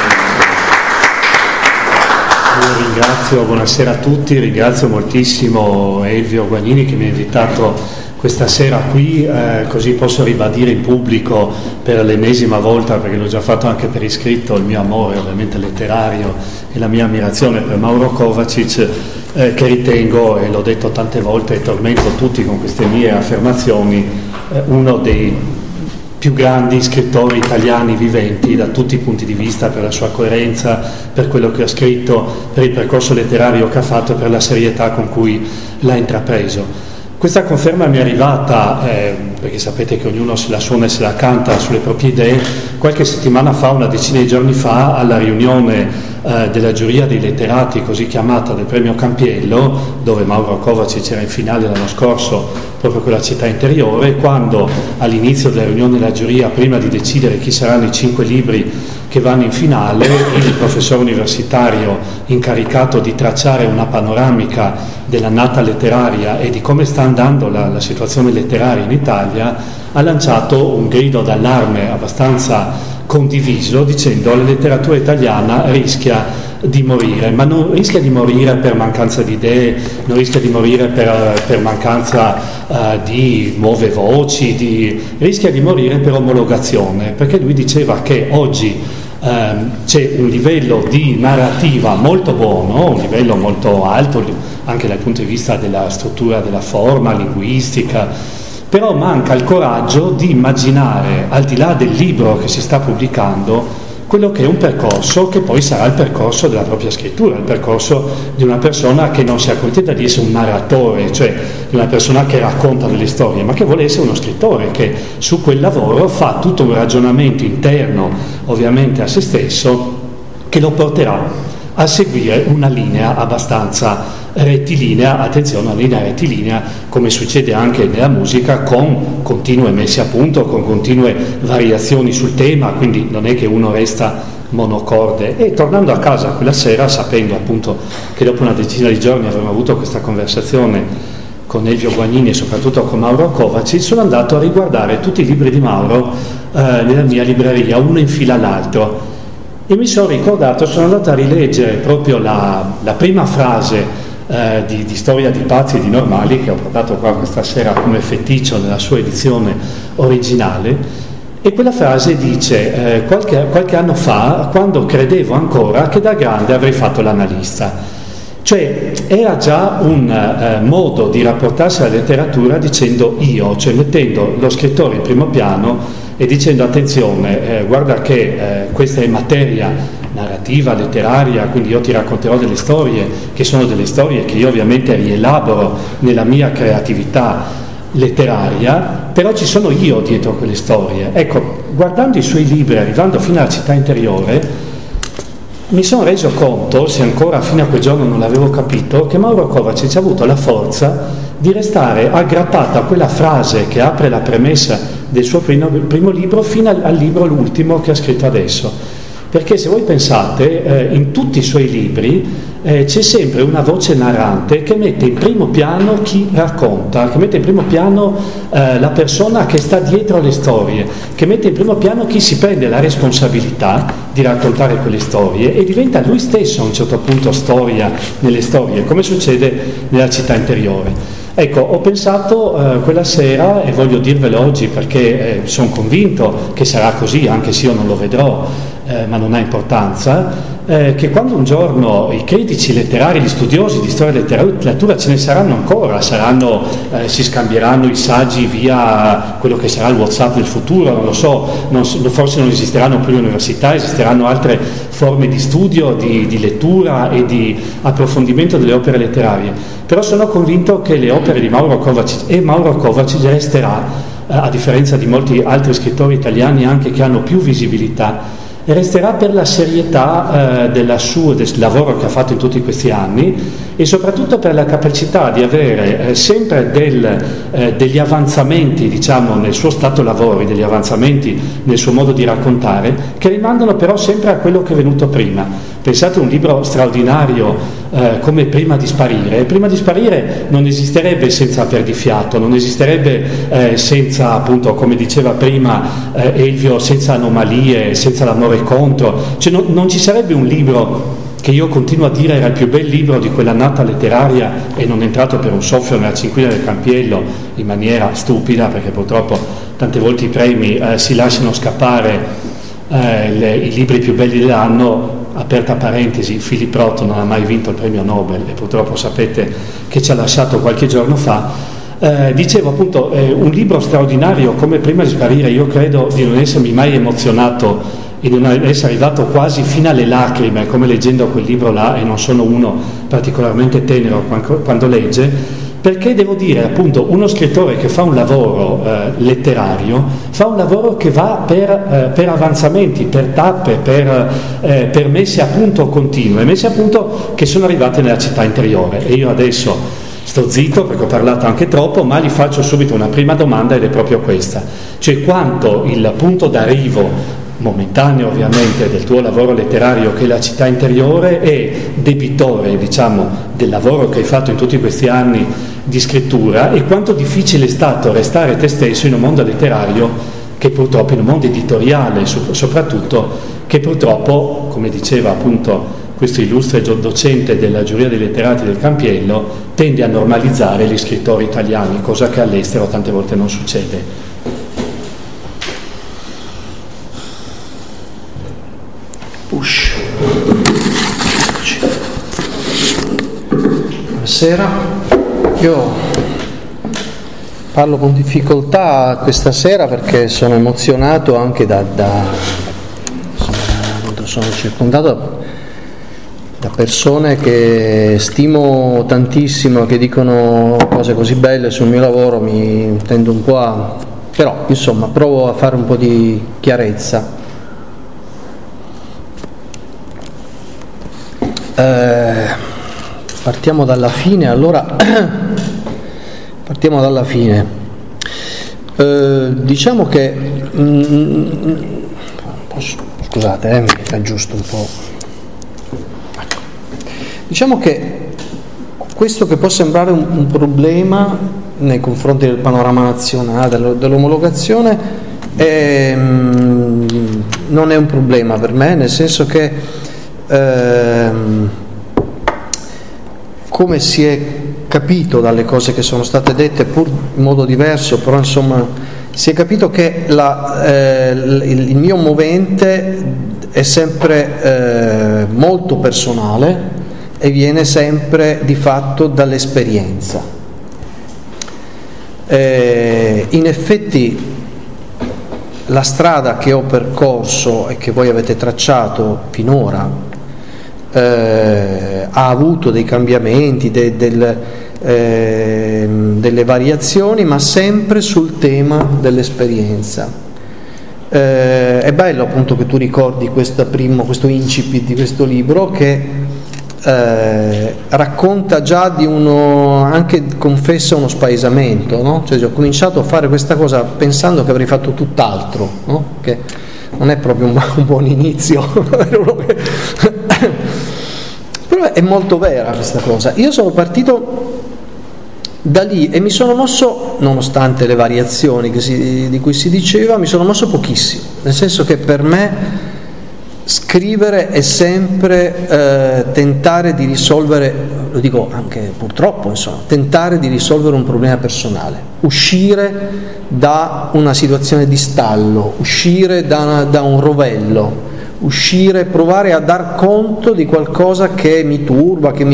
Speaker 2: Io ringrazio, buonasera a tutti, ringrazio moltissimo Elvio Guagnini che mi ha invitato questa sera qui, così posso ribadire in pubblico per l'ennesima volta, perché l'ho già fatto anche per iscritto, il mio amore ovviamente letterario e la mia ammirazione per Mauro Kovačić, che ritengo, e l'ho detto tante volte e tormento tutti con queste mie affermazioni, uno dei più grandi scrittori italiani viventi da tutti i punti di vista, per la sua coerenza, per quello che ha scritto, per il percorso letterario che ha fatto e per la serietà con cui l'ha intrapreso. Questa conferma mi è arrivata, perché sapete che ognuno se la suona e se la canta sulle proprie idee, qualche settimana fa, una decina di giorni fa, alla riunione della giuria dei letterati, così chiamata, del premio Campiello, dove Mauro Kovačić era in finale l'anno scorso proprio con la città interiore, quando all'inizio della riunione della giuria, prima di decidere chi saranno i 5 libri che vanno in finale, il professore universitario incaricato di tracciare una panoramica dell'annata letteraria e di come sta andando la situazione letteraria in Italia, ha lanciato un grido d'allarme abbastanza condiviso, dicendo: la letteratura italiana rischia di morire, ma non rischia di morire per mancanza di idee, non rischia di morire per mancanza di nuove voci, rischia di morire per omologazione, perché lui diceva che oggi c'è un livello di narrativa molto buono, un livello molto alto anche dal punto di vista della struttura della forma linguistica, però manca il coraggio di immaginare, al di là del libro che si sta pubblicando, quello che è un percorso che poi sarà il percorso della propria scrittura, il percorso di una persona che non si accontenta di essere un narratore, cioè di una persona che racconta delle storie, ma che vuole essere uno scrittore, che su quel lavoro fa tutto un ragionamento interno, ovviamente a se stesso, che lo porterà a seguire una linea abbastanza rettilinea, attenzione, una linea rettilinea, come succede anche nella musica, con continue messe a punto, con continue variazioni sul tema, quindi non è che uno resta monocorde. E tornando a casa quella sera, sapendo appunto che dopo una decina di giorni avremmo avuto questa conversazione con Elvio Guagnini e soprattutto con Mauro Kovačić, sono andato a riguardare tutti i libri di Mauro nella mia libreria, uno in fila all'altro. e mi sono ricordato, sono andato a rileggere proprio la prima frase di Storia di pazzi e di normali, che ho portato qua questa sera come feticcio nella sua edizione originale, e quella frase dice qualche anno fa, quando credevo ancora che da grande avrei fatto l'analista. Cioè era già un modo di rapportarsi alla letteratura dicendo io, cioè mettendo lo scrittore in primo piano e dicendo attenzione, guarda che questa è materia narrativa, letteraria, quindi io ti racconterò delle storie che sono delle storie che io ovviamente rielaboro nella mia creatività letteraria, però ci sono io dietro quelle storie. Ecco, guardando i suoi libri, arrivando fino alla Città interiore, mi sono reso conto, se ancora fino a quel giorno non l'avevo capito, che Mauro Kovačić ha avuto la forza di restare aggrappato a quella frase che apre la premessa del suo primo libro fino al libro l'ultimo che ha scritto adesso. Perché se voi pensate, in tutti i suoi libri c'è sempre una voce narrante che mette in primo piano chi racconta, che mette in primo piano la persona che sta dietro le storie, che mette in primo piano chi si prende la responsabilità di raccontare quelle storie e diventa lui stesso a un certo punto storia nelle storie, come succede nella Città interiore. Ecco, ho pensato quella sera, e voglio dirvelo oggi perché sono convinto che sarà così, anche se io non lo vedrò, ma non ha importanza, che quando un giorno i critici letterari, gli studiosi di storia e letteratura ce ne saranno ancora, si scambieranno i saggi via quello che sarà il WhatsApp del futuro, non lo so, forse non esisteranno più le università, esisteranno altre forme di studio, di lettura e di approfondimento delle opere letterarie, però sono convinto che le opere di Mauro Kovačić, e Mauro Kovačić resterà, a differenza di molti altri scrittori italiani anche che hanno più visibilità, resterà per la serietà del lavoro che ha fatto in tutti questi anni e soprattutto per la capacità di avere sempre degli avanzamenti, diciamo, nel suo stato lavori, degli avanzamenti nel suo modo di raccontare, che rimandano però sempre a quello che è venuto prima. Pensate a un libro straordinario come Prima di sparire. Prima di sparire non esisterebbe senza perdifiato, non esisterebbe senza, appunto, come diceva prima Elvio, senza anomalie, senza l'amore contro, cioè non ci sarebbe un libro che io continuo a dire era il più bel libro di quell'annata letteraria e non è entrato per un soffio nella cinquina del Campiello in maniera stupida, perché purtroppo tante volte i premi si lasciano scappare i libri più belli dell'anno. Aperta parentesi, Philip Roth non ha mai vinto il premio Nobel e purtroppo sapete che ci ha lasciato qualche giorno fa. Dicevo appunto, un libro straordinario come Prima di sparire, io credo di non essermi mai emozionato e di non essere arrivato quasi fino alle lacrime come leggendo quel libro là, e non sono uno particolarmente tenero quando legge, perché devo dire appunto uno scrittore che fa un lavoro letterario fa un lavoro che va per avanzamenti, per tappe, per messe a punto continue, messe a punto che sono arrivate nella Città interiore. E io adesso sto zitto perché ho parlato anche troppo, ma gli faccio subito una prima domanda ed è proprio questa, cioè quanto il punto d'arrivo momentaneo ovviamente del tuo lavoro letterario che è la Città interiore è debitore, diciamo, del lavoro che hai fatto in tutti questi anni di scrittura, e quanto difficile è stato restare te stesso in un mondo letterario che purtroppo, in un mondo editoriale soprattutto, che purtroppo, come diceva appunto questo illustre docente della giuria dei letterati del Campiello, tende a normalizzare gli scrittori italiani, cosa che all'estero tante volte non succede.
Speaker 3: Buonasera, io parlo con difficoltà questa sera perché sono emozionato anche sono circondato da persone che stimo tantissimo, che dicono cose così belle sul mio lavoro, mi tendo un po' però insomma provo a fare un po' di chiarezza. Partiamo dalla fine, allora partiamo dalla fine. Diciamo che scusate, mi aggiusto un po'. Diciamo che questo che può sembrare un problema nei confronti del panorama nazionale, dell'omologazione, non è un problema per me, nel senso che come si è capito dalle cose che sono state dette, pur in modo diverso, però insomma si è capito che il mio movente è sempre molto personale e viene sempre di fatto dall'esperienza. In effetti la strada che ho percorso e che voi avete tracciato finora ha avuto dei cambiamenti, delle variazioni, ma sempre sul tema dell'esperienza. È bello appunto che tu ricordi questo incipit di questo libro che racconta già di anche confessa uno spaesamento, no? Cioè, ho cominciato a fare questa cosa pensando che avrei fatto tutt'altro, no? Che non è proprio un buon inizio. Però è molto vera questa cosa. Io sono partito da lì e mi sono mosso, nonostante le variazioni di cui si diceva, mi sono mosso pochissimo, nel senso che per me scrivere è sempre tentare di risolvere, lo dico anche purtroppo, insomma, tentare di risolvere un problema personale, uscire da una situazione di stallo, uscire da un rovello, provare a dar conto di qualcosa che mi turba, che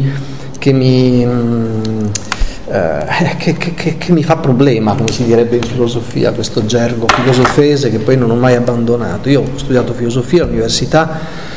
Speaker 3: mi fa problema, come si direbbe in filosofia, questo gergo filosofese che poi non ho mai abbandonato. Io ho studiato filosofia all'università,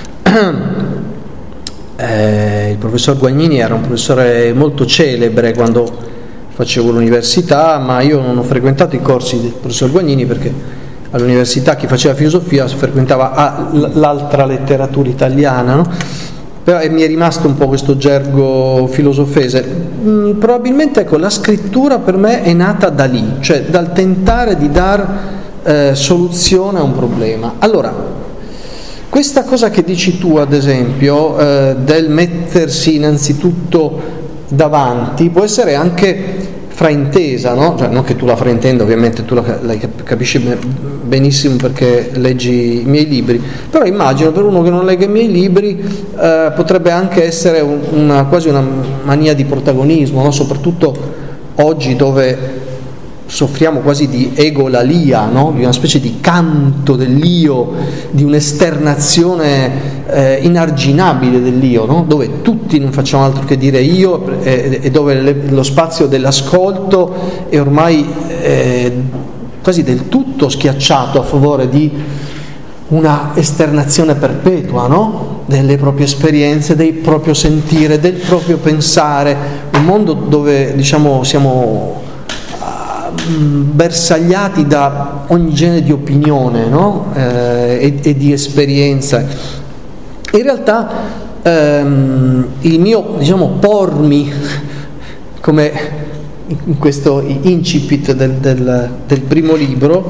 Speaker 3: il professor Guagnini era un professore molto celebre quando facevo l'università, ma io non ho frequentato i corsi del professor Guagnini perché all'università chi faceva filosofia frequentava l'altra letteratura italiana, no? Però mi è rimasto un po' questo gergo filosofese. Probabilmente, ecco, la scrittura per me è nata da lì, cioè dal tentare di dar soluzione a un problema. Allora, questa cosa che dici tu, ad esempio, del mettersi innanzitutto davanti, può essere anche fraintesa, no? Cioè, non che tu la fraintenda, ovviamente tu la capisci benissimo perché leggi i miei libri, però immagino per uno che non legge i miei libri potrebbe anche essere quasi una mania di protagonismo, no? Soprattutto oggi dove soffriamo quasi di egolalia, no? Di una specie di canto dell'io, di un'esternazione inarginabile dell'io, no? Dove tutti non facciamo altro che dire io e dove lo spazio dell'ascolto è ormai quasi del tutto schiacciato a favore di una esternazione perpetua, no? Delle proprie esperienze, del proprio sentire, del proprio pensare, un mondo dove diciamo siamo bersagliati da ogni genere di opinione, no? E di esperienza. In realtà il mio, diciamo, pormi come in questo incipit del primo libro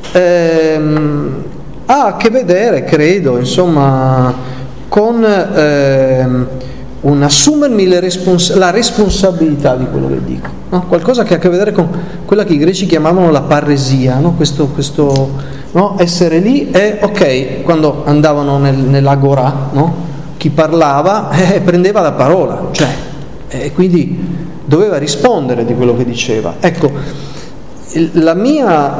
Speaker 3: ha a che vedere, credo, insomma, con un assumermi la responsabilità di quello che dico, no? Qualcosa che ha a che vedere con quella che i greci chiamavano la parresia, no? Questo no? Essere lì e ok, quando andavano nell'agorà, no? Chi parlava prendeva la parola, cioè, e quindi doveva rispondere di quello che diceva. Ecco, la mia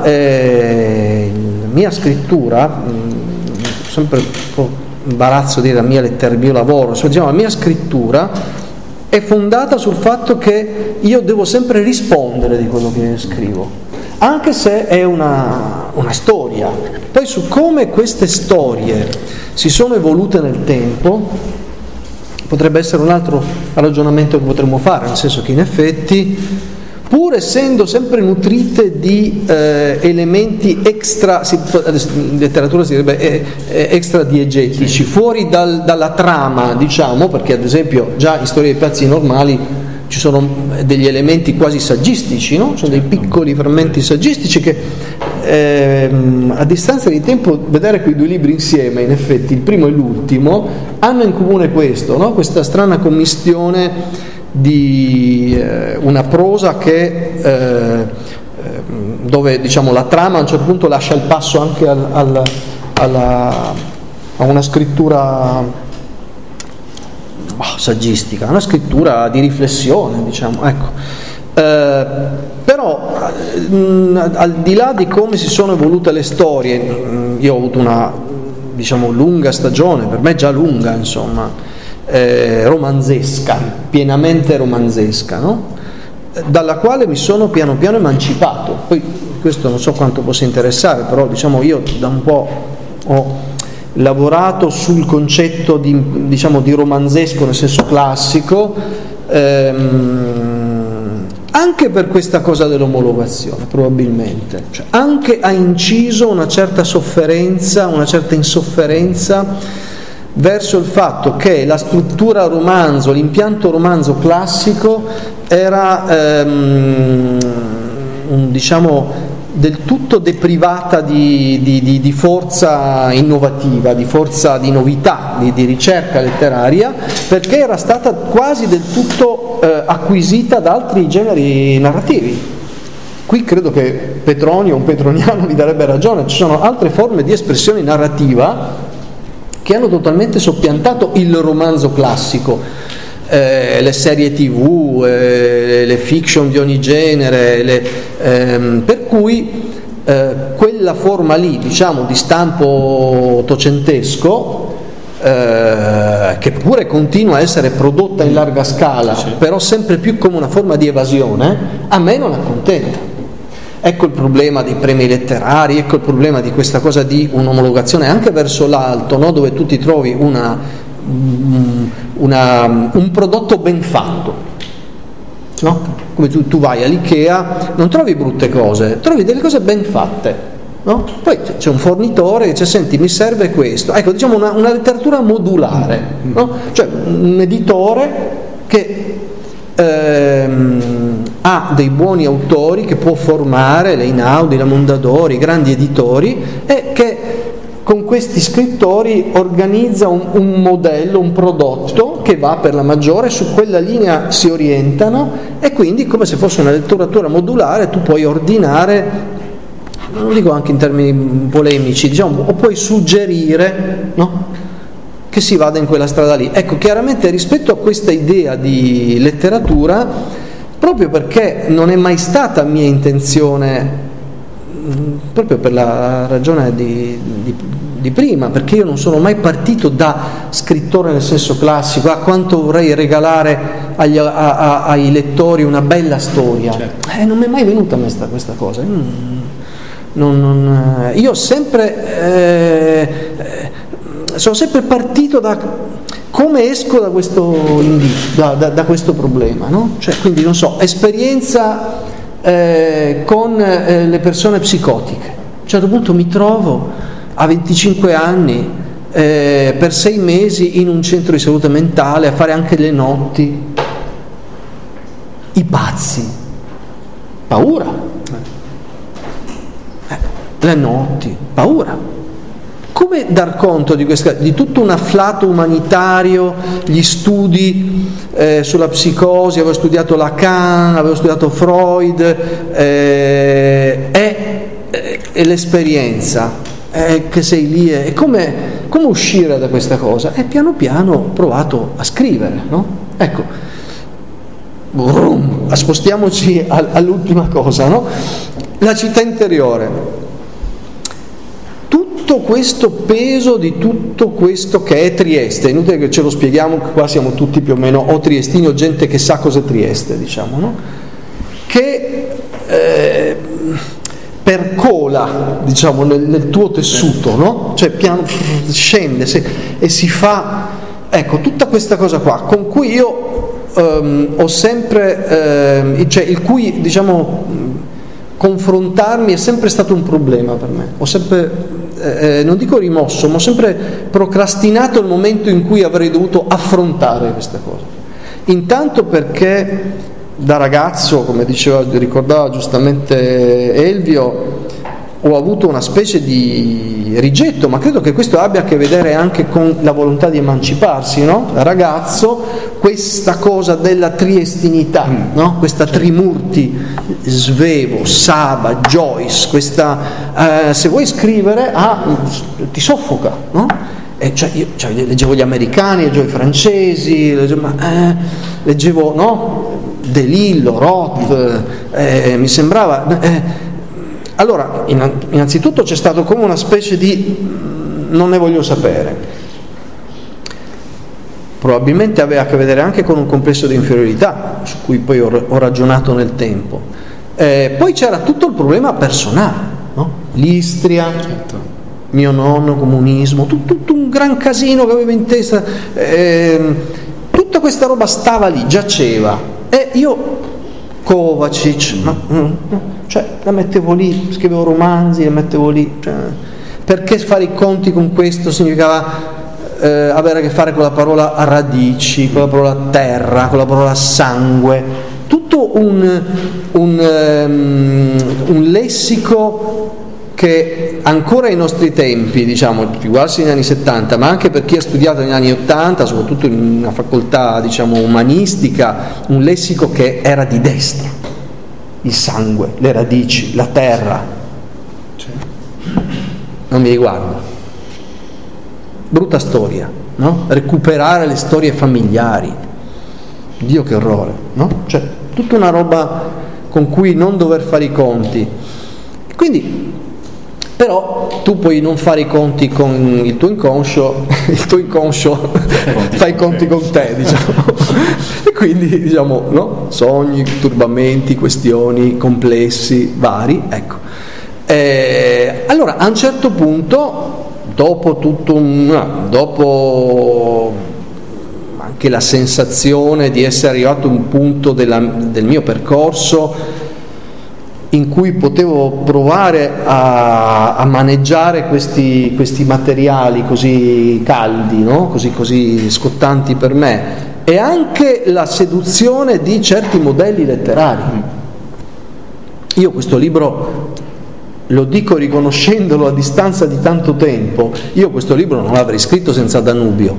Speaker 3: scrittura, sempre un po' imbarazzo dire il mio lavoro, insomma, diciamo, la mia scrittura è fondata sul fatto che io devo sempre rispondere di quello che scrivo, anche se è una storia. Poi su come queste storie si sono evolute nel tempo potrebbe essere un altro ragionamento che potremmo fare, nel senso che in effetti, pur essendo sempre nutrite di elementi extra, in letteratura si direbbe extra diegetici, fuori dalla trama, diciamo, perché ad esempio già in Storia dei pazzi normali ci sono degli elementi quasi saggistici, no? Sono dei piccoli frammenti saggistici che a distanza di tempo vedere quei due libri insieme, in effetti il primo e l'ultimo hanno in comune questo, no? Questa strana commistione di una prosa che dove, diciamo, la trama a un certo punto lascia il passo anche al a una scrittura saggistica, una scrittura di riflessione, diciamo, ecco. Però al di là di come si sono evolute le storie, io ho avuto una, diciamo, lunga stagione, per me già lunga, insomma, romanzesca, pienamente romanzesca, no? Dalla quale mi sono piano piano emancipato. Poi questo non so quanto possa interessare, però diciamo io da un po' ho lavorato sul concetto di, diciamo, di romanzesco nel senso classico, anche per questa cosa dell'omologazione, probabilmente, cioè, anche ha inciso una certa sofferenza, una certa insofferenza verso il fatto che la struttura romanzo, l'impianto romanzo classico era diciamo del tutto deprivata di forza innovativa, di forza di novità, di ricerca letteraria, perché era stata quasi del tutto acquisita da altri generi narrativi. Qui credo che Petronio, un petroniano, mi darebbe ragione, ci sono altre forme di espressione narrativa che hanno totalmente soppiantato il romanzo classico, le serie TV, le fiction di ogni genere, per cui quella forma lì, diciamo, di stampo ottocentesco, che pure continua a essere prodotta in larga scala, però sempre più come una forma di evasione, a me non accontenta. Ecco il problema dei premi letterari, ecco il problema di questa cosa di un'omologazione anche verso l'alto, no? Dove tu ti trovi un prodotto ben fatto, no? Come tu vai all'Ikea, non trovi brutte cose, trovi delle cose ben fatte, no? Poi c'è un fornitore che dice: senti, mi serve questo, ecco, diciamo una letteratura modulare, no? Cioè un editore che ha dei buoni autori, che può formare l'Einaudi, la Mondadori, i grandi editori, e che con questi scrittori organizza un modello, un prodotto che va per la maggiore, su quella linea si orientano, e quindi come se fosse una letteratura modulare tu puoi ordinare, non lo dico anche in termini polemici, diciamo, o puoi suggerire, no? Che si vada in quella strada lì. Ecco, chiaramente rispetto a questa idea di letteratura, proprio perché non è mai stata mia intenzione, proprio per la ragione di prima, perché io non sono mai partito da scrittore nel senso classico, a quanto vorrei regalare ai lettori una bella storia. Certo. Non mi è mai venuta a me questa cosa. Io ho sempre sono sempre partito da come esco da questo da questo problema, no? Cioè, quindi non so, esperienza con le persone psicotiche. A un certo punto mi trovo a 25 anni per 6 mesi in un centro di salute mentale a fare anche le notti. I pazzi, paura, le notti, paura. Come dar conto di tutto un afflato umanitario, gli studi sulla psicosi, avevo studiato Lacan, avevo studiato Freud, e l'esperienza, che sei lì, e come uscire da questa cosa? E piano piano ho provato a scrivere, no? Ecco, spostiamoci all'ultima cosa, no? La città interiore. Tutto questo peso di tutto questo che è Trieste, è inutile che ce lo spieghiamo, qua siamo tutti più o meno o triestini o gente che sa cos'è Trieste, diciamo, no? Che percola, diciamo, nel tuo tessuto, no? Cioè scende e si fa, ecco, tutta questa cosa qua, con cui io ho sempre, cioè il cui, diciamo, confrontarmi è sempre stato un problema per me. Ho sempre non dico rimosso, ma ho sempre procrastinato il momento in cui avrei dovuto affrontare questa cosa. Intanto perché da ragazzo, come ricordava giustamente Elvio, ho avuto una specie di rigetto, ma credo che questo abbia a che vedere anche con la volontà di emanciparsi, no? Da ragazzo, questa cosa della triestinità, no? Questa Trimurti, Svevo, Saba, Joyce, questa, se vuoi scrivere ti soffoca, no? E io leggevo gli americani, leggevo i francesi, leggevo no? De Lillo, Roth, mi sembrava... allora, innanzitutto c'è stato come una specie di non ne voglio sapere. Probabilmente aveva a che vedere anche con un complesso di inferiorità, su cui poi ho ragionato nel tempo. Poi c'era tutto il problema personale, no? L'Istria, certo. Mio nonno, comunismo, tutto un gran casino che avevo in testa, tutta questa roba stava lì, giaceva, e io Kovacic, cioè la mettevo lì, scrivevo romanzi, la mettevo lì, cioè, perché fare i conti con questo significava avere a che fare con la parola radici, con la parola terra, con la parola sangue, tutto un lessico che ancora ai nostri tempi, diciamo, riguarda negli anni 70, ma anche per chi ha studiato negli anni 80, soprattutto in una facoltà, diciamo, umanistica, un lessico che era di destra, il sangue, le radici, la terra, non mi riguarda. Brutta storia, no? Recuperare le storie familiari, Dio che orrore, no? Cioè, tutta una roba con cui non dover fare i conti. Quindi, però, tu puoi non fare i conti con il tuo inconscio fa i conti con te, diciamo. E quindi, diciamo, no? Sogni, turbamenti, questioni complessi, vari, ecco. Allora, a un certo punto, dopo anche la sensazione di essere arrivato a un punto del mio percorso in cui potevo provare a maneggiare questi materiali così caldi, no? così scottanti per me, e anche la seduzione di certi modelli letterari. Io questo libro, lo dico riconoscendolo a distanza di tanto tempo, io questo libro non l'avrei scritto senza Danubio,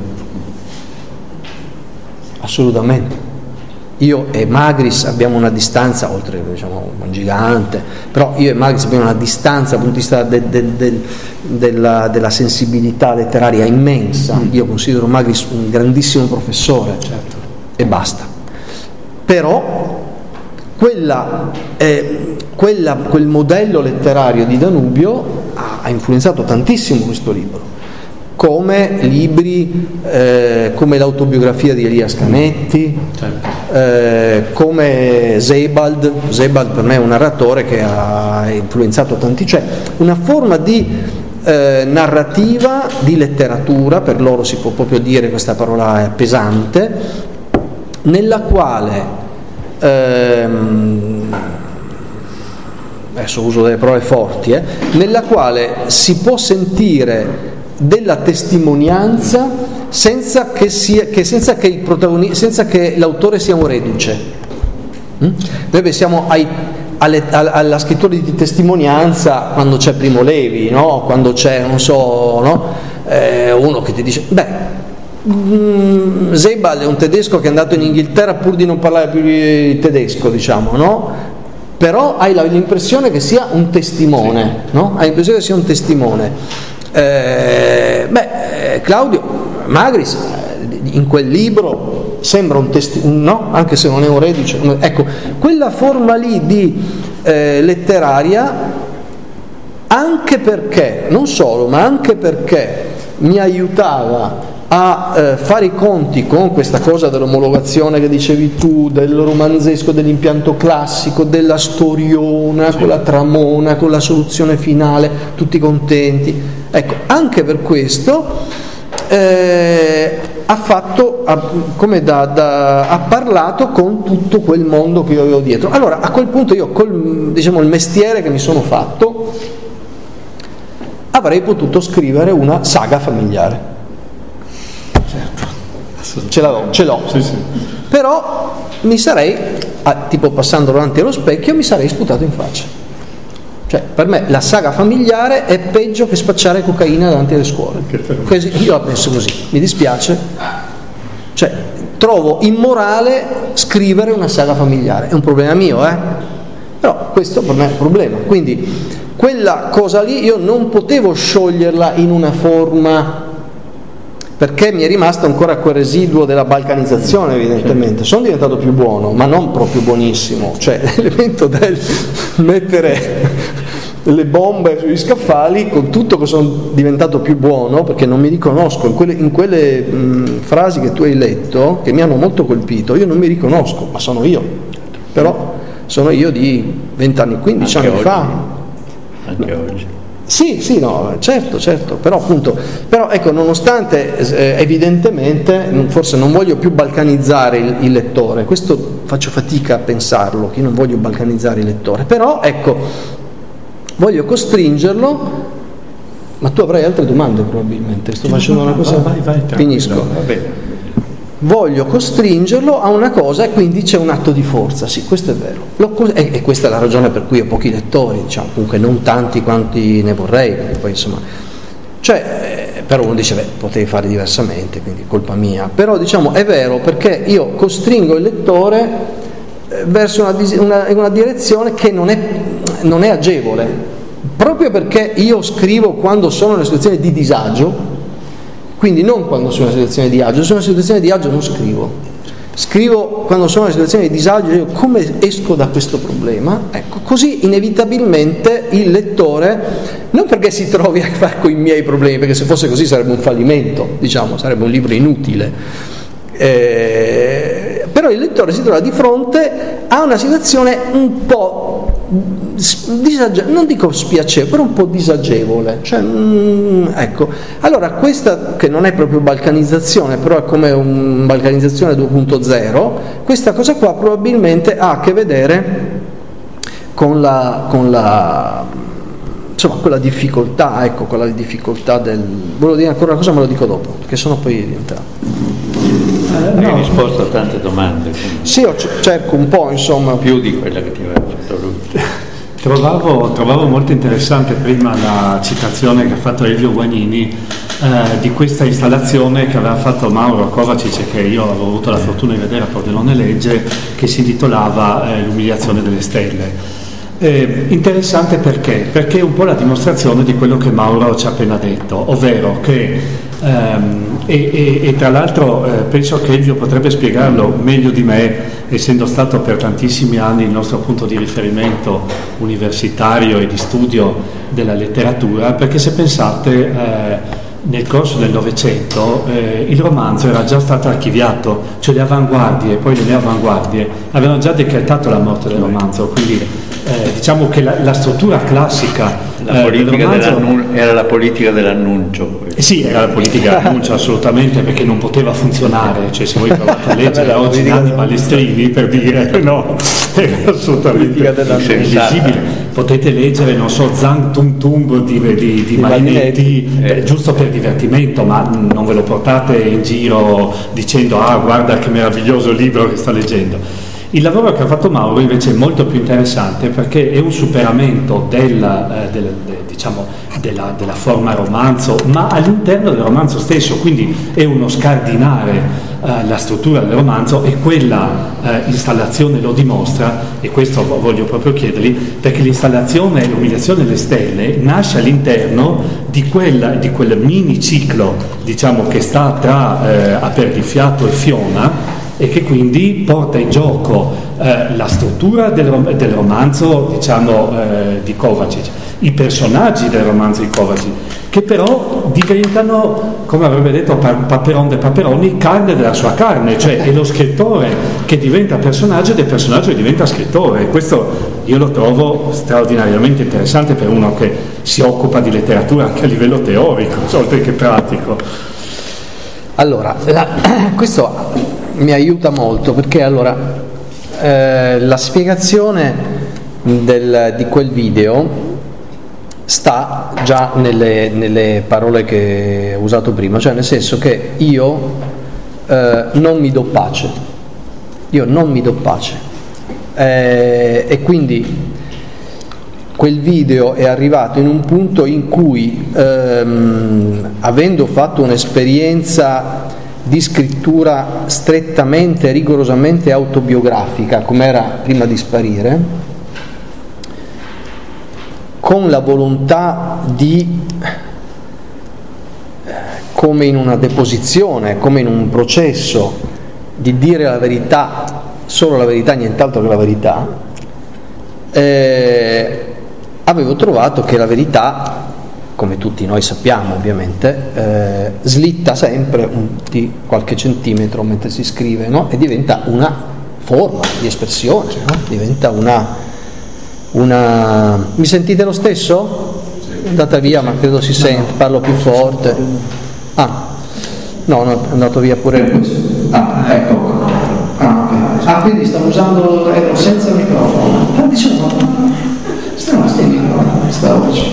Speaker 3: assolutamente. Io e Magris abbiamo una distanza, oltre, diciamo, un gigante, però io e Magris abbiamo una distanza dal punto di vista della sensibilità letteraria immensa. Io considero Magris un grandissimo professore, certo, e basta. Però quel modello letterario di Danubio ha influenzato tantissimo questo libro, come libri come l'autobiografia di Elias Canetti, come Sebald per me è un narratore che ha influenzato tanti, cioè una forma di narrativa, di letteratura, per loro si può proprio dire, questa parola è pesante, nella quale adesso uso delle parole forti, nella quale si può sentire della testimonianza senza che l'autore sia un reduce. Noi pensiamo alla scrittura di testimonianza quando c'è Primo Levi, no? Quando c'è, non so, no? Uno che ti dice, Sebald è un tedesco che è andato in Inghilterra pur di non parlare più di tedesco, diciamo, no? Però hai l'impressione che sia un testimone, no? Hai l'impressione che sia un testimone. Claudio Magris in quel libro sembra un testimone, no? Anche se non è un reduce. Ecco, quella forma lì di letteraria, anche perché, non solo, ma anche perché mi aiutava a fare i conti con questa cosa dell'omologazione che dicevi tu, del romanzesco, dell'impianto classico, della storiona, con la tramona, con la soluzione finale, tutti contenti. Ecco, anche per questo ha parlato con tutto quel mondo che io avevo dietro. Allora, a quel punto io, diciamo, il mestiere che mi sono fatto, avrei potuto scrivere una saga familiare. Certo, ce l'ho. Sì. Però mi sarei, tipo passando davanti allo specchio, mi sarei sputato in faccia. Cioè, per me la saga familiare è peggio che spacciare cocaina davanti alle scuole. Io la penso così, mi dispiace, Cioè, trovo immorale scrivere una saga familiare, è un problema mio, però questo per me è un problema. Quindi quella cosa lì io non potevo scioglierla in una forma, perché mi è rimasto ancora quel residuo della balcanizzazione, evidentemente. Sono diventato più buono, ma non proprio buonissimo, cioè l'elemento del mettere le bombe sugli scaffali, con tutto che sono diventato più buono, perché non mi riconosco in quelle frasi che tu hai letto, che mi hanno molto colpito, io non mi riconosco, ma sono io, però sono io di 20 anni, 15 anni fa.
Speaker 1: Anche oggi.
Speaker 3: Sì, no, certo, però appunto, ecco, nonostante evidentemente, forse non voglio più balcanizzare il lettore, questo faccio fatica a pensarlo, che io non voglio balcanizzare il lettore, però ecco, voglio costringerlo. Ma tu avrai altre domande probabilmente, sto facendo una cosa,
Speaker 2: vai,
Speaker 3: finisco.
Speaker 1: Va bene.
Speaker 3: Voglio costringerlo a una cosa e quindi c'è un atto di forza, sì, questo è vero. E questa è la ragione per cui ho pochi lettori, diciamo, comunque non tanti quanti ne vorrei, perché poi insomma, cioè, però uno dice, potevi fare diversamente, quindi colpa mia. Però diciamo è vero, perché io costringo il lettore verso una direzione che non è agevole, proprio perché io scrivo quando sono in una situazione di disagio. Quindi non quando sono in una situazione di agio, se sono in una situazione di agio non scrivo quando sono in una situazione di disagio, io come esco da questo problema, ecco, così inevitabilmente il lettore, non perché si trovi a fare con i miei problemi, perché se fosse così sarebbe un fallimento, diciamo, sarebbe un libro inutile, però il lettore si trova di fronte a una situazione un po' non dico spiacevole, però un po' disagevole, cioè, ecco, allora questa che non è proprio balcanizzazione, però è come un balcanizzazione 2.0, questa cosa qua probabilmente ha a che vedere con la difficoltà, ecco, con la difficoltà volevo dire ancora una cosa, ma lo dico dopo, perché sennò poi diventa...
Speaker 1: Hai risposto a tante domande.
Speaker 3: Sì, cerco un po', insomma.
Speaker 1: Più di quella che ti aveva fatto lui.
Speaker 2: Trovavo molto interessante prima la citazione che ha fatto Elvio Guagnini di questa installazione che aveva fatto Mauro Kovacic, che io avevo avuto la fortuna di vedere a Pordenone Legge, che si intitolava L'umiliazione delle stelle. Interessante perché è un po' la dimostrazione di quello che Mauro ci ha appena detto, ovvero che e tra l'altro penso che Elvio potrebbe spiegarlo meglio di me, essendo stato per tantissimi anni il nostro punto di riferimento universitario e di studio della letteratura, perché se pensate nel corso del Novecento il romanzo era già stato archiviato, cioè le avanguardie, poi le neoavanguardie avevano già decretato la morte del romanzo, quindi diciamo che la struttura classica del romanzo
Speaker 1: era la politica dell'annuncio.
Speaker 2: Sì, era la politica dell'annuncio assolutamente, perché non poteva funzionare, cioè se voi provate a leggere oggi Nanni Balestrini, per dire, no, era assolutamente invisibile. Potete leggere, non so, Zang Tung Tung di Marinetti, giusto per divertimento, ma non ve lo portate in giro dicendo guarda che meraviglioso libro che sta leggendo. Il lavoro che ha fatto Mauro invece è molto più interessante, perché è un superamento della forma romanzo, ma all'interno del romanzo stesso, quindi è uno scardinare la struttura del romanzo, e quella installazione lo dimostra, e questo voglio proprio chiedergli, perché l'installazione L'umiliazione delle stelle nasce all'interno di quel mini ciclo, diciamo, che sta tra Aperdifiato e Fiona, e che quindi porta in gioco la struttura del romanzo, diciamo, di Kovacic, i personaggi del romanzo di Kovacic, che però diventano, come avrebbe detto Paperon de Paperoni, carne della sua carne, cioè è lo scrittore che diventa personaggio ed è personaggio che diventa scrittore. Questo io lo trovo straordinariamente interessante per uno che si occupa di letteratura anche a livello teorico, oltre che pratico.
Speaker 3: Allora, questo mi aiuta molto, perché allora la spiegazione di quel video sta già nelle parole che ho usato prima, cioè nel senso che io non mi do pace, e quindi quel video è arrivato in un punto in cui avendo fatto un'esperienza di scrittura strettamente, rigorosamente autobiografica, come era prima di sparire, con la volontà di, come in una deposizione, come in un processo, di dire la verità, solo la verità, nient'altro che la verità, avevo trovato che la verità, come tutti noi sappiamo ovviamente, slitta sempre di qualche centimetro mentre si scrive, no? E diventa una forma di espressione, no? Diventa una... Mi sentite lo stesso? È andata via, ma credo si sente, parlo più forte. No, è andato via pure questo. Ecco. Ok. Quindi stavo usando senza microfono. Diciamo, stiamo in microfono, sta voce.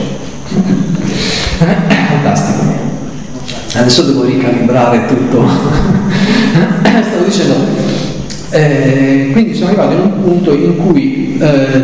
Speaker 3: Fantastico. Adesso devo ricalibrare tutto. Stavo dicendo, quindi sono arrivato in un punto in cui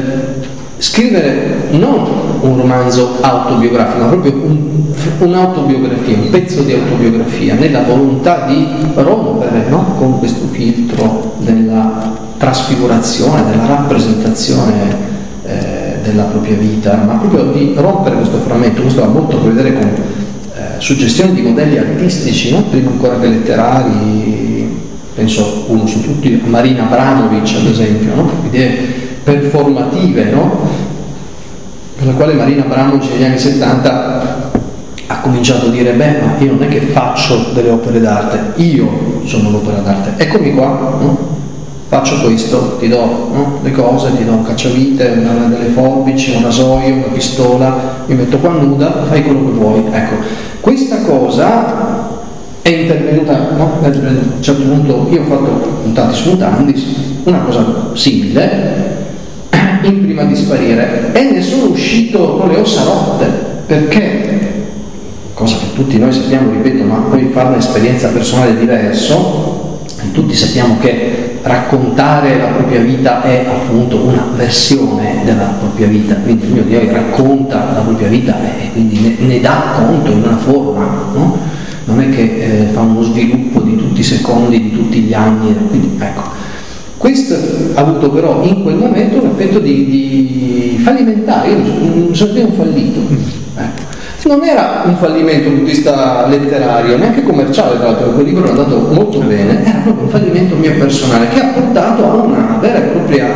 Speaker 3: scrivere non un romanzo autobiografico, ma proprio un'autobiografia, un pezzo di autobiografia, nella volontà di rompere, no? Con questo filtro della trasfigurazione, della rappresentazione della propria vita, ma proprio di rompere questo frammento. Questo ha molto a che vedere con suggestioni di modelli artistici, no? Prima ancora che letterari, penso uno su tutti, Marina Abramovic ad esempio, no? Idee performative, no? Per la quale Marina Abramovic negli anni 70 ha cominciato a dire: beh, ma io non è che faccio delle opere d'arte, io sono l'opera d'arte, eccomi qua, no? Faccio questo, ti do, no? Le cose, ti do un cacciavite, delle forbici, un rasoio, una pistola, mi metto qua nuda, fai quello che vuoi. Ecco, questa cosa è intervenuta, no? A un certo punto io ho fatto puntati su Mutandis, una cosa simile, in Prima di sparire, e ne sono uscito con le ossa rotte, perché, cosa che tutti noi sappiamo, ripeto, ma poi fare un'esperienza personale è diverso. Tutti sappiamo che raccontare la propria vita è appunto una versione della propria vita, quindi il mio Dio racconta la propria vita e quindi ne dà conto in una forma, no? Non è che fa uno sviluppo di tutti i secondi, di tutti gli anni, quindi ecco. Questo ha avuto però in quel momento un effetto di fallimentare, io mi sono un fallito. Ecco. Non era un fallimento dal punto di vista letterario, neanche commerciale, tra l'altro, quel libro è andato molto bene, era proprio un fallimento mio personale che ha portato a una vera e propria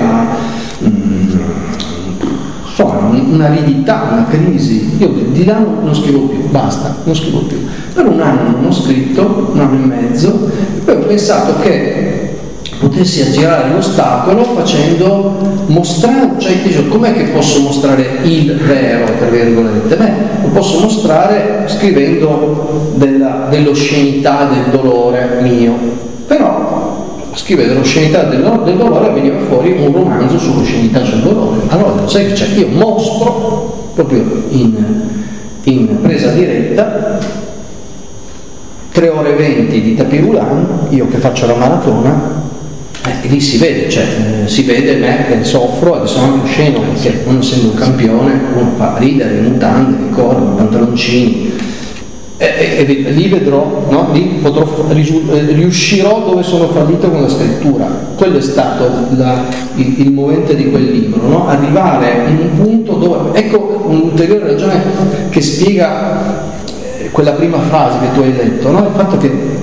Speaker 3: una aridità, una crisi. Io di là non scrivo più, basta, non scrivo più. Per un anno non ho scritto, un anno e mezzo, e poi ho pensato che potessi aggirare l'ostacolo mostrando, cioè dicevo, com'è che posso mostrare il vero, tra virgolette? Beh, lo posso mostrare scrivendo dell'oscenità del dolore mio, però scrivere dell'oscenità del dolore veniva fuori un romanzo sull'oscenità del dolore. Allora sai che c'è? Io mostro proprio in presa diretta 3 ore e 20 di tapirulan, io che faccio la maratona. Lì si vede, si vede me che soffro, adesso anche osceno, perché non essendo un campione uno fa ridere, in mutande, in corda, in pantaloncini, e lì vedrò, no? Lì riuscirò dove sono fallito con la scrittura. Quello è stato il movente di quel libro, no? Arrivare in un punto dove, ecco un'ulteriore ragione che spiega quella prima frase che tu hai letto, no? Il fatto che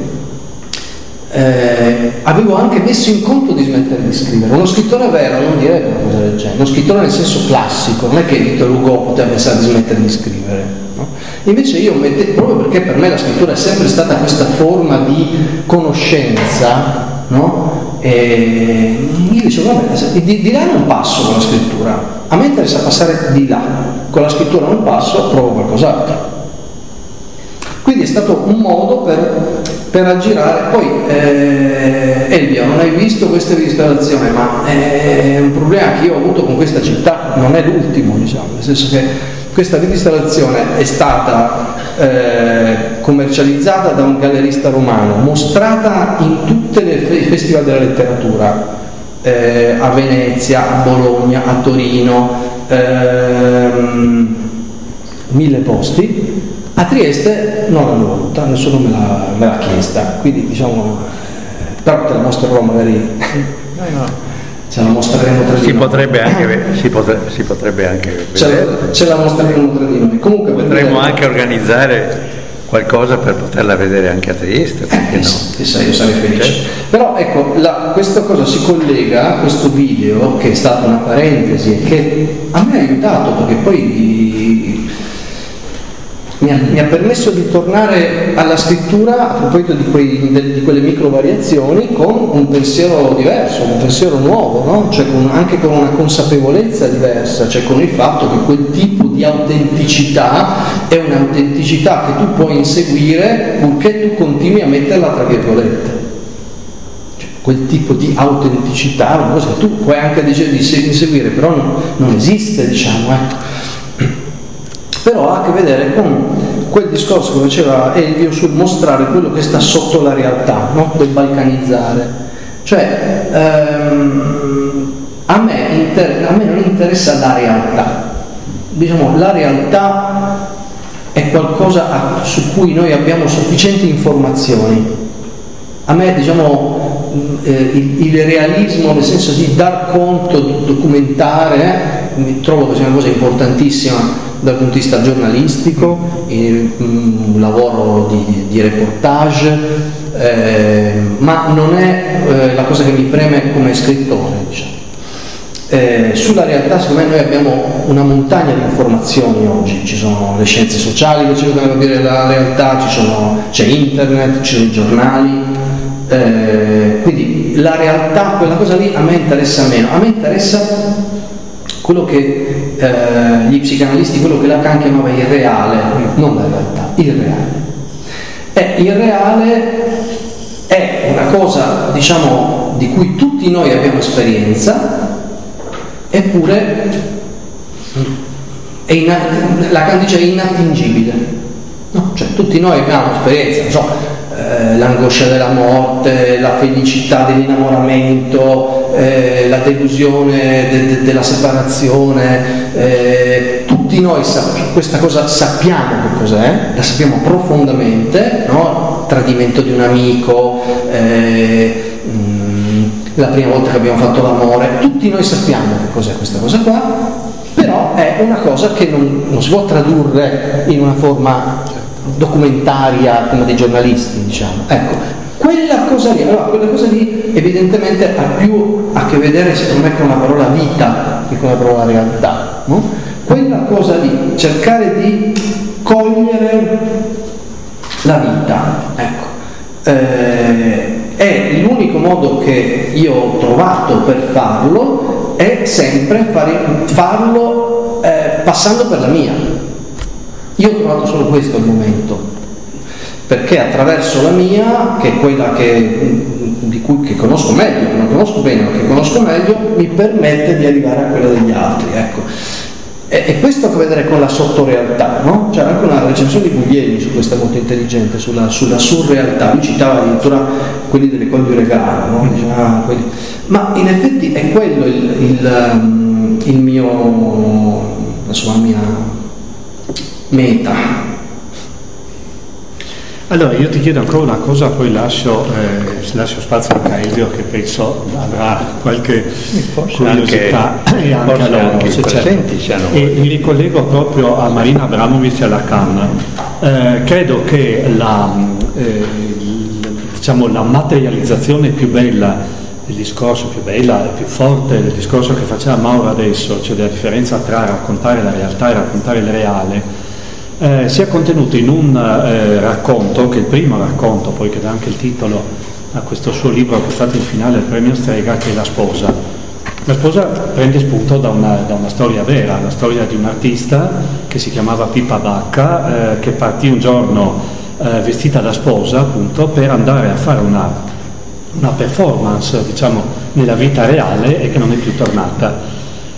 Speaker 3: avevo anche messo in conto di smettere di scrivere. Uno scrittore vero non direbbe una cosa del genere, uno scrittore nel senso classico, non è che Victor Hugo poteva pensare di smettere di scrivere, no? Invece io proprio perché per me la scrittura è sempre stata questa forma di conoscenza, no? E io dicevo, vabbè, di là non passo con la scrittura, a me interessa passare di là, con la scrittura non passo, provo qualcos'altro. Quindi è stato un modo per aggirare. Poi Elvio, non hai visto questa ristorazione, ma è un problema che io ho avuto con questa città, non è l'ultimo, diciamo, nel senso che questa ristorazione è stata commercializzata da un gallerista romano, mostrata in tutte le festival della letteratura, a Venezia, a Bologna, a Torino, 1000 posti. A Trieste non l'hanno voluta, nessuno me l'ha chiesta, quindi diciamo, però te la mostrerò magari, ce la mostreremo tra di noi.
Speaker 1: Si potrebbe anche vedere.
Speaker 3: Ce la mostreremo tra di noi. Comunque
Speaker 1: potremmo anche organizzare qualcosa per poterla vedere anche a Trieste, perché no?
Speaker 3: Chissà, io sarei felice. Però ecco, questa cosa si collega a questo video, che è stata una parentesi, che a me ha aiutato, perché poi mi ha permesso di tornare alla scrittura a proposito di quelle micro variazioni con un pensiero diverso, un pensiero nuovo, no? Cioè anche con una consapevolezza diversa, cioè con il fatto che quel tipo di autenticità è un'autenticità che tu puoi inseguire purché tu continui a metterla tra virgolette. Cioè, quel tipo di autenticità, una cosa che tu puoi anche decidere di inseguire, però non esiste, diciamo, ecco. Però ha a che vedere con quel discorso che faceva Elvio sul mostrare quello che sta sotto la realtà, no? Del balcanizzare. Cioè, a me non interessa la realtà. Diciamo, la realtà è qualcosa su cui noi abbiamo sufficienti informazioni. A me, diciamo, il realismo, nel senso di dar conto, di documentare, mi trovo che sia una cosa importantissima dal punto di vista giornalistico, un lavoro di reportage, ma non è la cosa che mi preme come scrittore, diciamo. Sulla realtà, secondo me, noi abbiamo una montagna di informazioni oggi. Ci sono le scienze sociali che ci aiutano a capire la realtà, c'è internet, ci sono i giornali, quindi la realtà, quella cosa lì a me interessa meno. A me interessa quello che gli psicanalisti, quello che Lacan chiamava il reale, non la realtà, il reale. Il reale è una cosa, diciamo, di cui tutti noi abbiamo esperienza, eppure Lacan dice è inattingibile, no? Cioè tutti noi abbiamo esperienza, non so, l'angoscia della morte, la felicità dell'innamoramento, la delusione della separazione, tutti noi questa cosa sappiamo che cos'è, la sappiamo profondamente, no? Tradimento di un amico, la prima volta che abbiamo fatto l'amore, tutti noi sappiamo che cos'è questa cosa qua, però è una cosa che non si può tradurre in una forma documentaria come dei giornalisti, diciamo. Ecco, quella cosa lì evidentemente ha più a che vedere, secondo me, con la parola vita che con la parola realtà, no? Quella cosa lì, cercare di cogliere la vita, ecco, è l'unico modo che io ho trovato per farlo, è sempre farlo passando per la mia. Io ho trovato solo questo al momento, perché attraverso la mia, che è quella che conosco meglio, che non conosco bene, ma che conosco meglio, mi permette di arrivare a quella degli altri, ecco. E questo ha a che vedere con la sottorealtà, no? C'era anche una recensione di Guglielmi su questa, molto intelligente, sulla surrealtà. Lui citava addirittura quelli delle Col di Regalo, no? Diceva, ma in effetti è quello il mio, insomma, la mia meta.
Speaker 2: Allora io ti chiedo ancora una cosa, poi lascio spazio anche a Elvio, che penso avrà qualche curiosità e anche alla voce, certo. E mi ricollego proprio a Marina Abramovic e a Lacan. Credo che la materializzazione più bella del discorso, più bella e più forte del discorso che faceva Mauro adesso, cioè della differenza tra raccontare la realtà e raccontare il reale, sia contenuto in un racconto, che è il primo racconto, poi che dà anche il titolo a questo suo libro che è stato il finale del premio Strega, che è La sposa. La sposa prende spunto da una storia vera, la storia di un artista che si chiamava Pippa Bacca, che partì un giorno vestita da sposa, appunto, per andare a fare una performance, diciamo, nella vita reale, e che non è più tornata.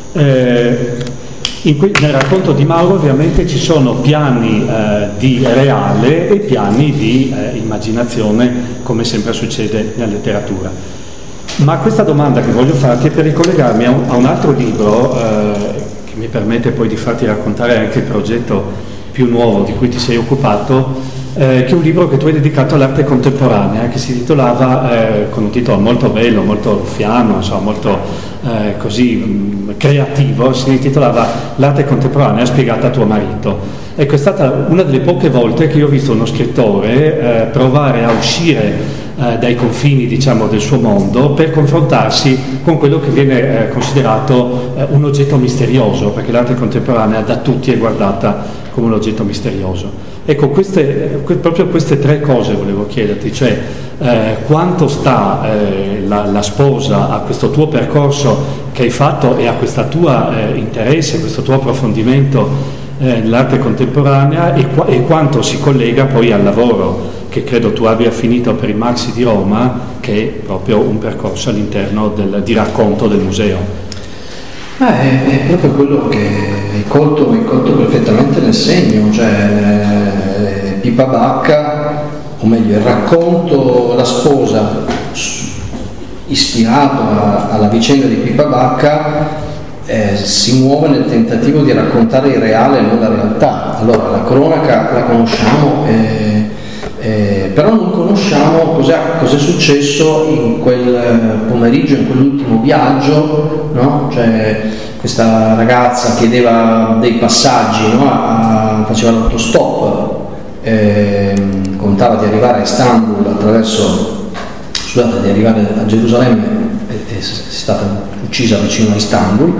Speaker 2: Nel racconto di Mauro ovviamente ci sono piani di reale e piani di immaginazione, come sempre succede nella letteratura. Ma questa domanda che voglio farti è per ricollegarmi a un altro libro che mi permette poi di farti raccontare anche il progetto più più nuovo di cui ti sei occupato, che è un libro che tu hai dedicato all'arte contemporanea, che si titolava, con un titolo molto bello, molto ruffiano, insomma, molto così creativo, si intitolava L'arte contemporanea spiegata a tuo marito. Ecco, è stata una delle poche volte che io ho visto uno scrittore provare a uscire dai confini, diciamo, del suo mondo per confrontarsi con quello che viene considerato un oggetto misterioso, perché l'arte contemporanea da tutti è guardata come un oggetto misterioso. Ecco, proprio queste tre cose volevo chiederti, cioè quanto sta la sposa a questo tuo percorso che hai fatto e a questo tuo interesse, a questo tuo approfondimento nell'arte contemporanea, e quanto si collega poi al lavoro che credo tu abbia finito per il Maxi di Roma, che è proprio un percorso all'interno di racconto del museo.
Speaker 3: È proprio quello che hai colto perfettamente nel segno, cioè Pippa Bacca, o meglio il racconto La sposa, ispirato alla vicenda di Pippa Bacca, si muove nel tentativo di raccontare il reale e non la realtà. Allora la cronaca la conosciamo, però non conosciamo cos'è successo in quel pomeriggio, in quell'ultimo viaggio, no? Cioè questa ragazza chiedeva dei passaggi, no? Faceva l'autostop, contava di arrivare a Istanbul di arrivare a Gerusalemme, è stata uccisa vicino a Istanbul,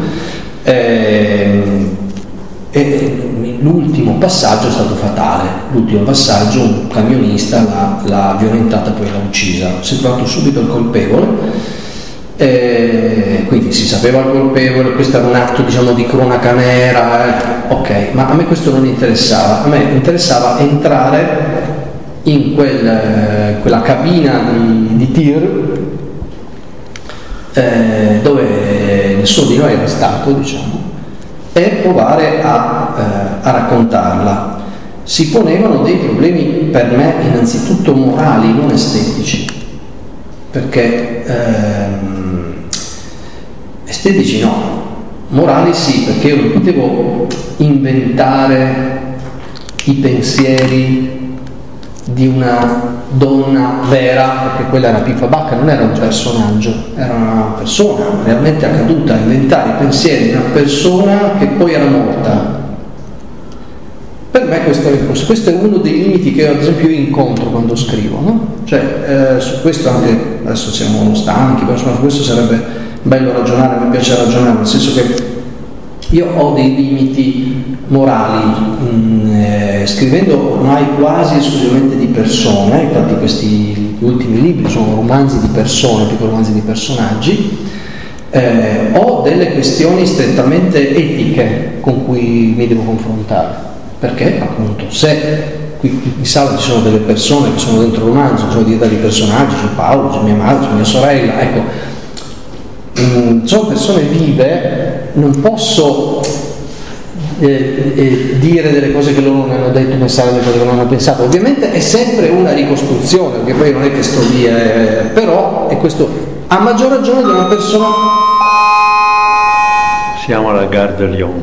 Speaker 3: e l'ultimo passaggio è stato fatale. L'ultimo passaggio, un camionista l'ha violentata, poi l'ha uccisa. Si è trovato subito il colpevole, quindi si sapeva il colpevole, questo era un atto, diciamo, di cronaca nera, ok, ma a me questo non interessava. A me interessava entrare in quella cabina di tir dove nessuno di noi era stato, diciamo, e provare a raccontarla. Si ponevano dei problemi per me innanzitutto morali, non estetici, perché estetici no, morali sì, perché io non potevo inventare i pensieri di una donna vera, perché quella era Pippa Bacca, non era un personaggio, era una persona realmente accaduta. Inventare i pensieri di una persona che poi era morta, per me questo è uno dei limiti che ad esempio io incontro quando scrivo, no? Cioè su questo anche adesso siamo stanchi, però su questo sarebbe bello ragionare, mi piace ragionare, nel senso che io ho dei limiti morali, scrivendo ormai quasi esclusivamente di persone. Infatti questi ultimi libri sono romanzi di persone, piccoli romanzi di personaggi. Ho delle questioni strettamente etiche con cui mi devo confrontare, perché appunto se qui in sala ci sono delle persone che sono dentro il romanzo, sono diventati personaggi, c'è Paolo, c'è mia madre, c'è mia sorella, ecco, sono persone vive, non posso dire delle cose che loro non hanno detto, pensare delle cose che non hanno pensato. Ovviamente è sempre una ricostruzione, perché poi non è che sto lì, però è questo, a maggior ragione di una persona.
Speaker 1: Siamo alla Gare de Lyon.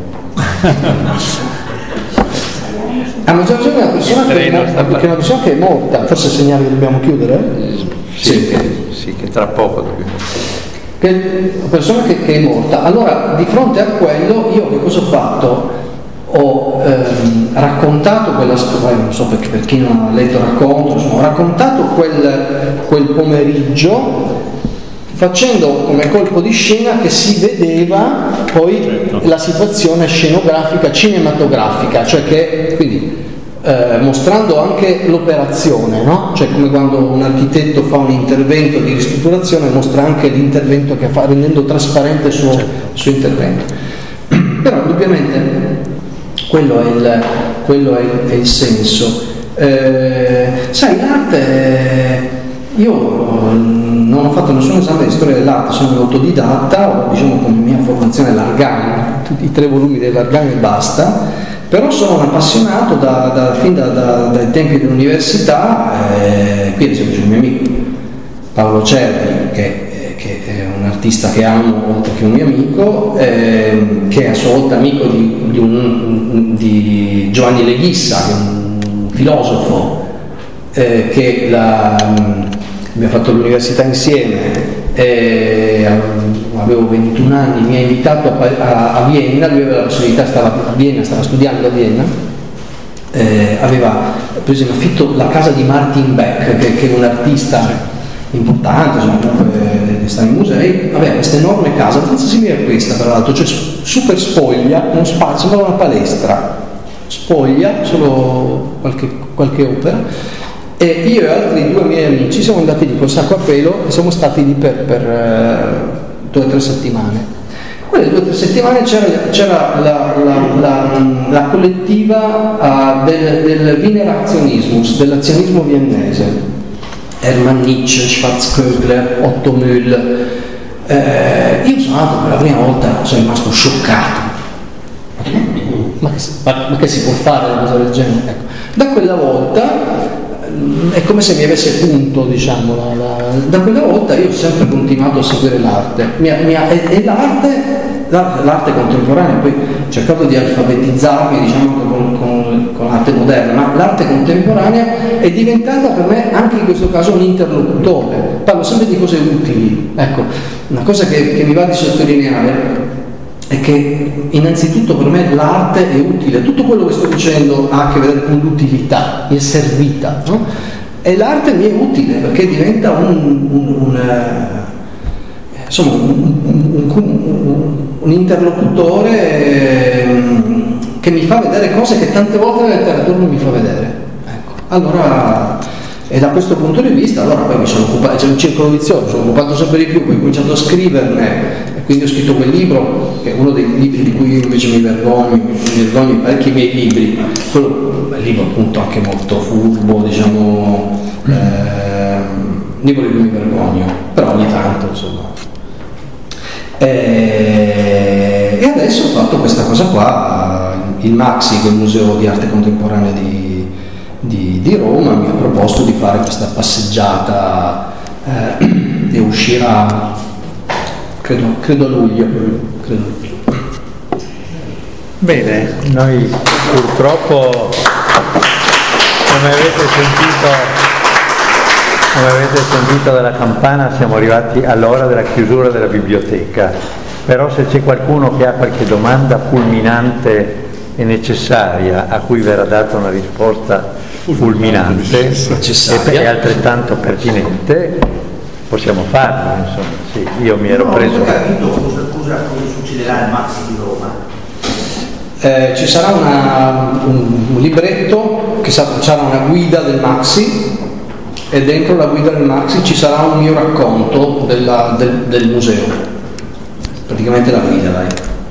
Speaker 3: A maggior ragione di una persona che è morta. Forse è segnale che dobbiamo chiudere?
Speaker 1: Sì, che tra poco dobbiamo.
Speaker 3: Una persona che è morta. Allora, di fronte a quello, io che cosa ho fatto? Ho raccontato quella storia, non so per chi non ha letto il racconto, insomma, ho raccontato quel pomeriggio, facendo come colpo di scena che si vedeva poi la situazione scenografica, cinematografica, cioè che quindi mostrando anche l'operazione, no? Cioè come quando un architetto fa un intervento di ristrutturazione, mostra anche l'intervento che fa, rendendo trasparente il suo intervento. Però indubbiamente quello è il senso. Sai, l'arte, io non ho fatto nessun esame di storia dell'arte, sono un autodidatta, diciamo come mia formazione Largani, i 3 volumi del Largani e basta. Però sono un appassionato fin dai tempi dell'università. Qui ad esempio c'è un mio amico Paolo Cervi che che è un artista che amo oltre che un mio amico, che è a sua volta amico di Giovanni Leghissa, che è un filosofo che abbiamo fatto l'università insieme. Avevo 21 anni, mi ha invitato a Vienna, lui aveva la possibilità, stava a Vienna, stava studiando a Vienna, aveva preso in affitto la casa di Martin Beck, che è un artista importante, comunque sta nei musei, aveva questa enorme casa, abbastanza simile a questa tra l'altro, cioè super spoglia, uno spazio, sembrava una palestra, spoglia, solo qualche opera. E io e altri 2 miei amici siamo andati lì col sacco a pelo e siamo stati lì per 2 o 3 settimane. Quelle 2 o 3 settimane c'era la collettiva del Wieneraktionismus, dell'azionismo viennese. Hermann Nietzsche, Schwarzkögler, Otto Müll. Io sono andato per la prima volta, sono rimasto scioccato. Ma che si può fare una cosa del genere? Ecco. Da quella volta è come se mi avesse punto, diciamo, da quella volta io ho sempre continuato a seguire l'arte e l'arte contemporanea, poi ho cercato di alfabetizzarmi, diciamo, con l'arte moderna, ma l'arte contemporanea è diventata per me anche in questo caso un interlocutore. Parlo sempre di cose utili. Ecco, una cosa che mi va di sottolineare è che innanzitutto per me l'arte è utile, tutto quello che sto dicendo ha a che vedere con l'utilità, è servita, no? E l'arte mi è utile perché diventa un interlocutore che mi fa vedere cose che tante volte la letteratura non mi fa vedere. Ecco. Allora, e da questo punto di vista, allora poi mi sono occupato, c'è un circolo vizioso, mi sono occupato sempre di più, poi ho cominciato a scriverne. Quindi ho scritto quel libro, che è uno dei libri di cui invece mi vergogno parecchi miei libri, quello è un libro appunto anche molto furbo, diciamo, libro di cui mi vergogno, però ogni tanto insomma. E adesso ho fatto questa cosa qua, il Maxi, che è il Museo di Arte Contemporanea di Roma, mi ha proposto di fare questa passeggiata e uscirà credo a luglio.
Speaker 1: Bene, noi purtroppo, come avete sentito dalla campana, siamo arrivati all'ora della chiusura della biblioteca, però se c'è qualcuno che ha qualche domanda fulminante e necessaria a cui verrà data una risposta fulminante e altrettanto pertinente, possiamo farlo, insomma. Sì, io mi ero preso.
Speaker 4: Non ho capito cosa succederà al Maxi di Roma.
Speaker 3: Ci sarà un libretto, che sarà una guida del Maxi, e dentro la guida del Maxi ci sarà un mio racconto del museo, praticamente la guida, dai.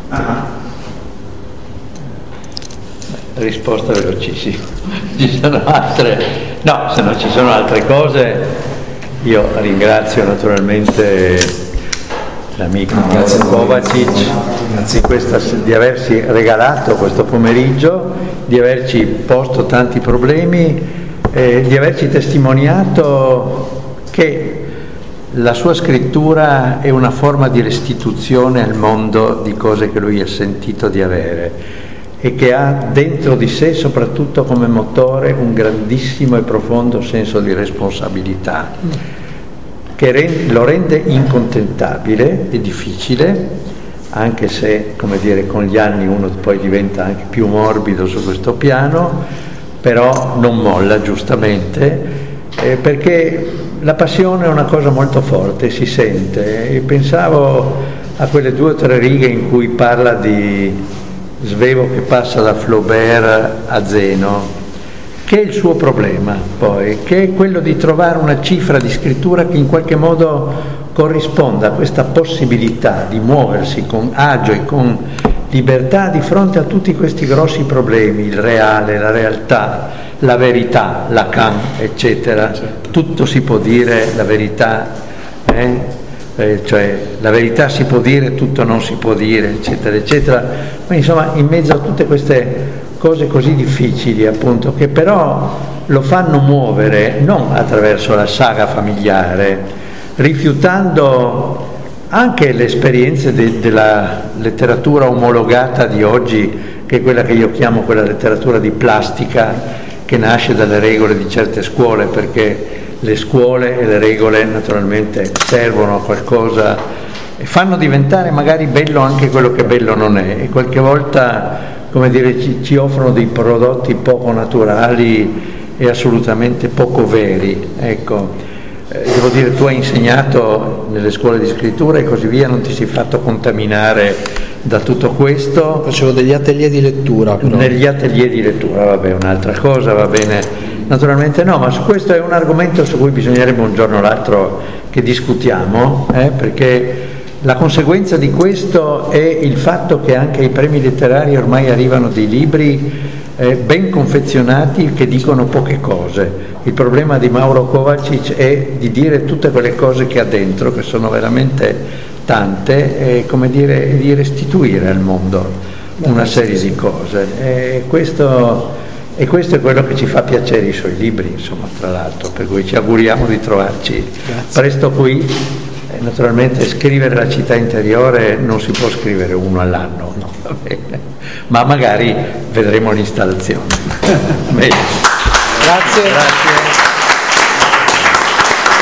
Speaker 1: Risposta velocissima. Ci sono altre? No, se non ci sono altre cose. Io ringrazio naturalmente l'amico Kovacic di averci regalato questo pomeriggio, di averci posto tanti problemi, di averci testimoniato che la sua scrittura è una forma di restituzione al mondo di cose che lui ha sentito di avere e che ha dentro di sé, soprattutto come motore, un grandissimo e profondo senso di responsabilità che lo rende incontentabile e difficile, anche se, come dire, con gli anni uno poi diventa anche più morbido su questo piano, però non molla, giustamente, perché la passione è una cosa molto forte, si sente. E pensavo a quelle 2 o 3 righe in cui parla di Svevo che passa da Flaubert a Zeno, che è il suo problema poi, che è quello di trovare una cifra di scrittura che in qualche modo corrisponda a questa possibilità di muoversi con agio e con libertà di fronte a tutti questi grossi problemi, il reale, la realtà, la verità, Lacan, eccetera. Tutto si può dire, la verità, cioè la verità si può dire, tutto non si può dire, eccetera, eccetera. Ma insomma, in mezzo a tutte queste cose così difficili, appunto, che però lo fanno muovere non attraverso la saga familiare, rifiutando anche le esperienze della letteratura omologata di oggi, che è quella che io chiamo quella letteratura di plastica, che nasce dalle regole di certe scuole, perché le scuole e le regole naturalmente servono a qualcosa e fanno diventare magari bello anche quello che bello non è, e qualche volta, come dire, ci offrono dei prodotti poco naturali e assolutamente poco veri. Ecco, devo dire, tu hai insegnato nelle scuole di scrittura e così via, non ti sei fatto contaminare da tutto questo?
Speaker 3: Facevo degli atelier di lettura. Però.
Speaker 1: Negli atelier di lettura, vabbè, un'altra cosa, va bene, naturalmente no, ma su questo è un argomento su cui bisognerebbe un giorno o l'altro che discutiamo, perché la conseguenza di questo è il fatto che anche ai premi letterari ormai arrivano dei libri ben confezionati che dicono poche cose. Il problema di Mauro Kovacic è di dire tutte quelle cose che ha dentro, che sono veramente tante, e come dire, di restituire al mondo una serie di cose. E questo è quello che ci fa piacere i suoi libri, insomma, tra l'altro, per cui ci auguriamo di trovarci presto qui. Naturalmente scrivere La città interiore non si può scrivere uno all'anno, no? Va bene. Ma magari vedremo l'installazione. Bene.
Speaker 3: Grazie.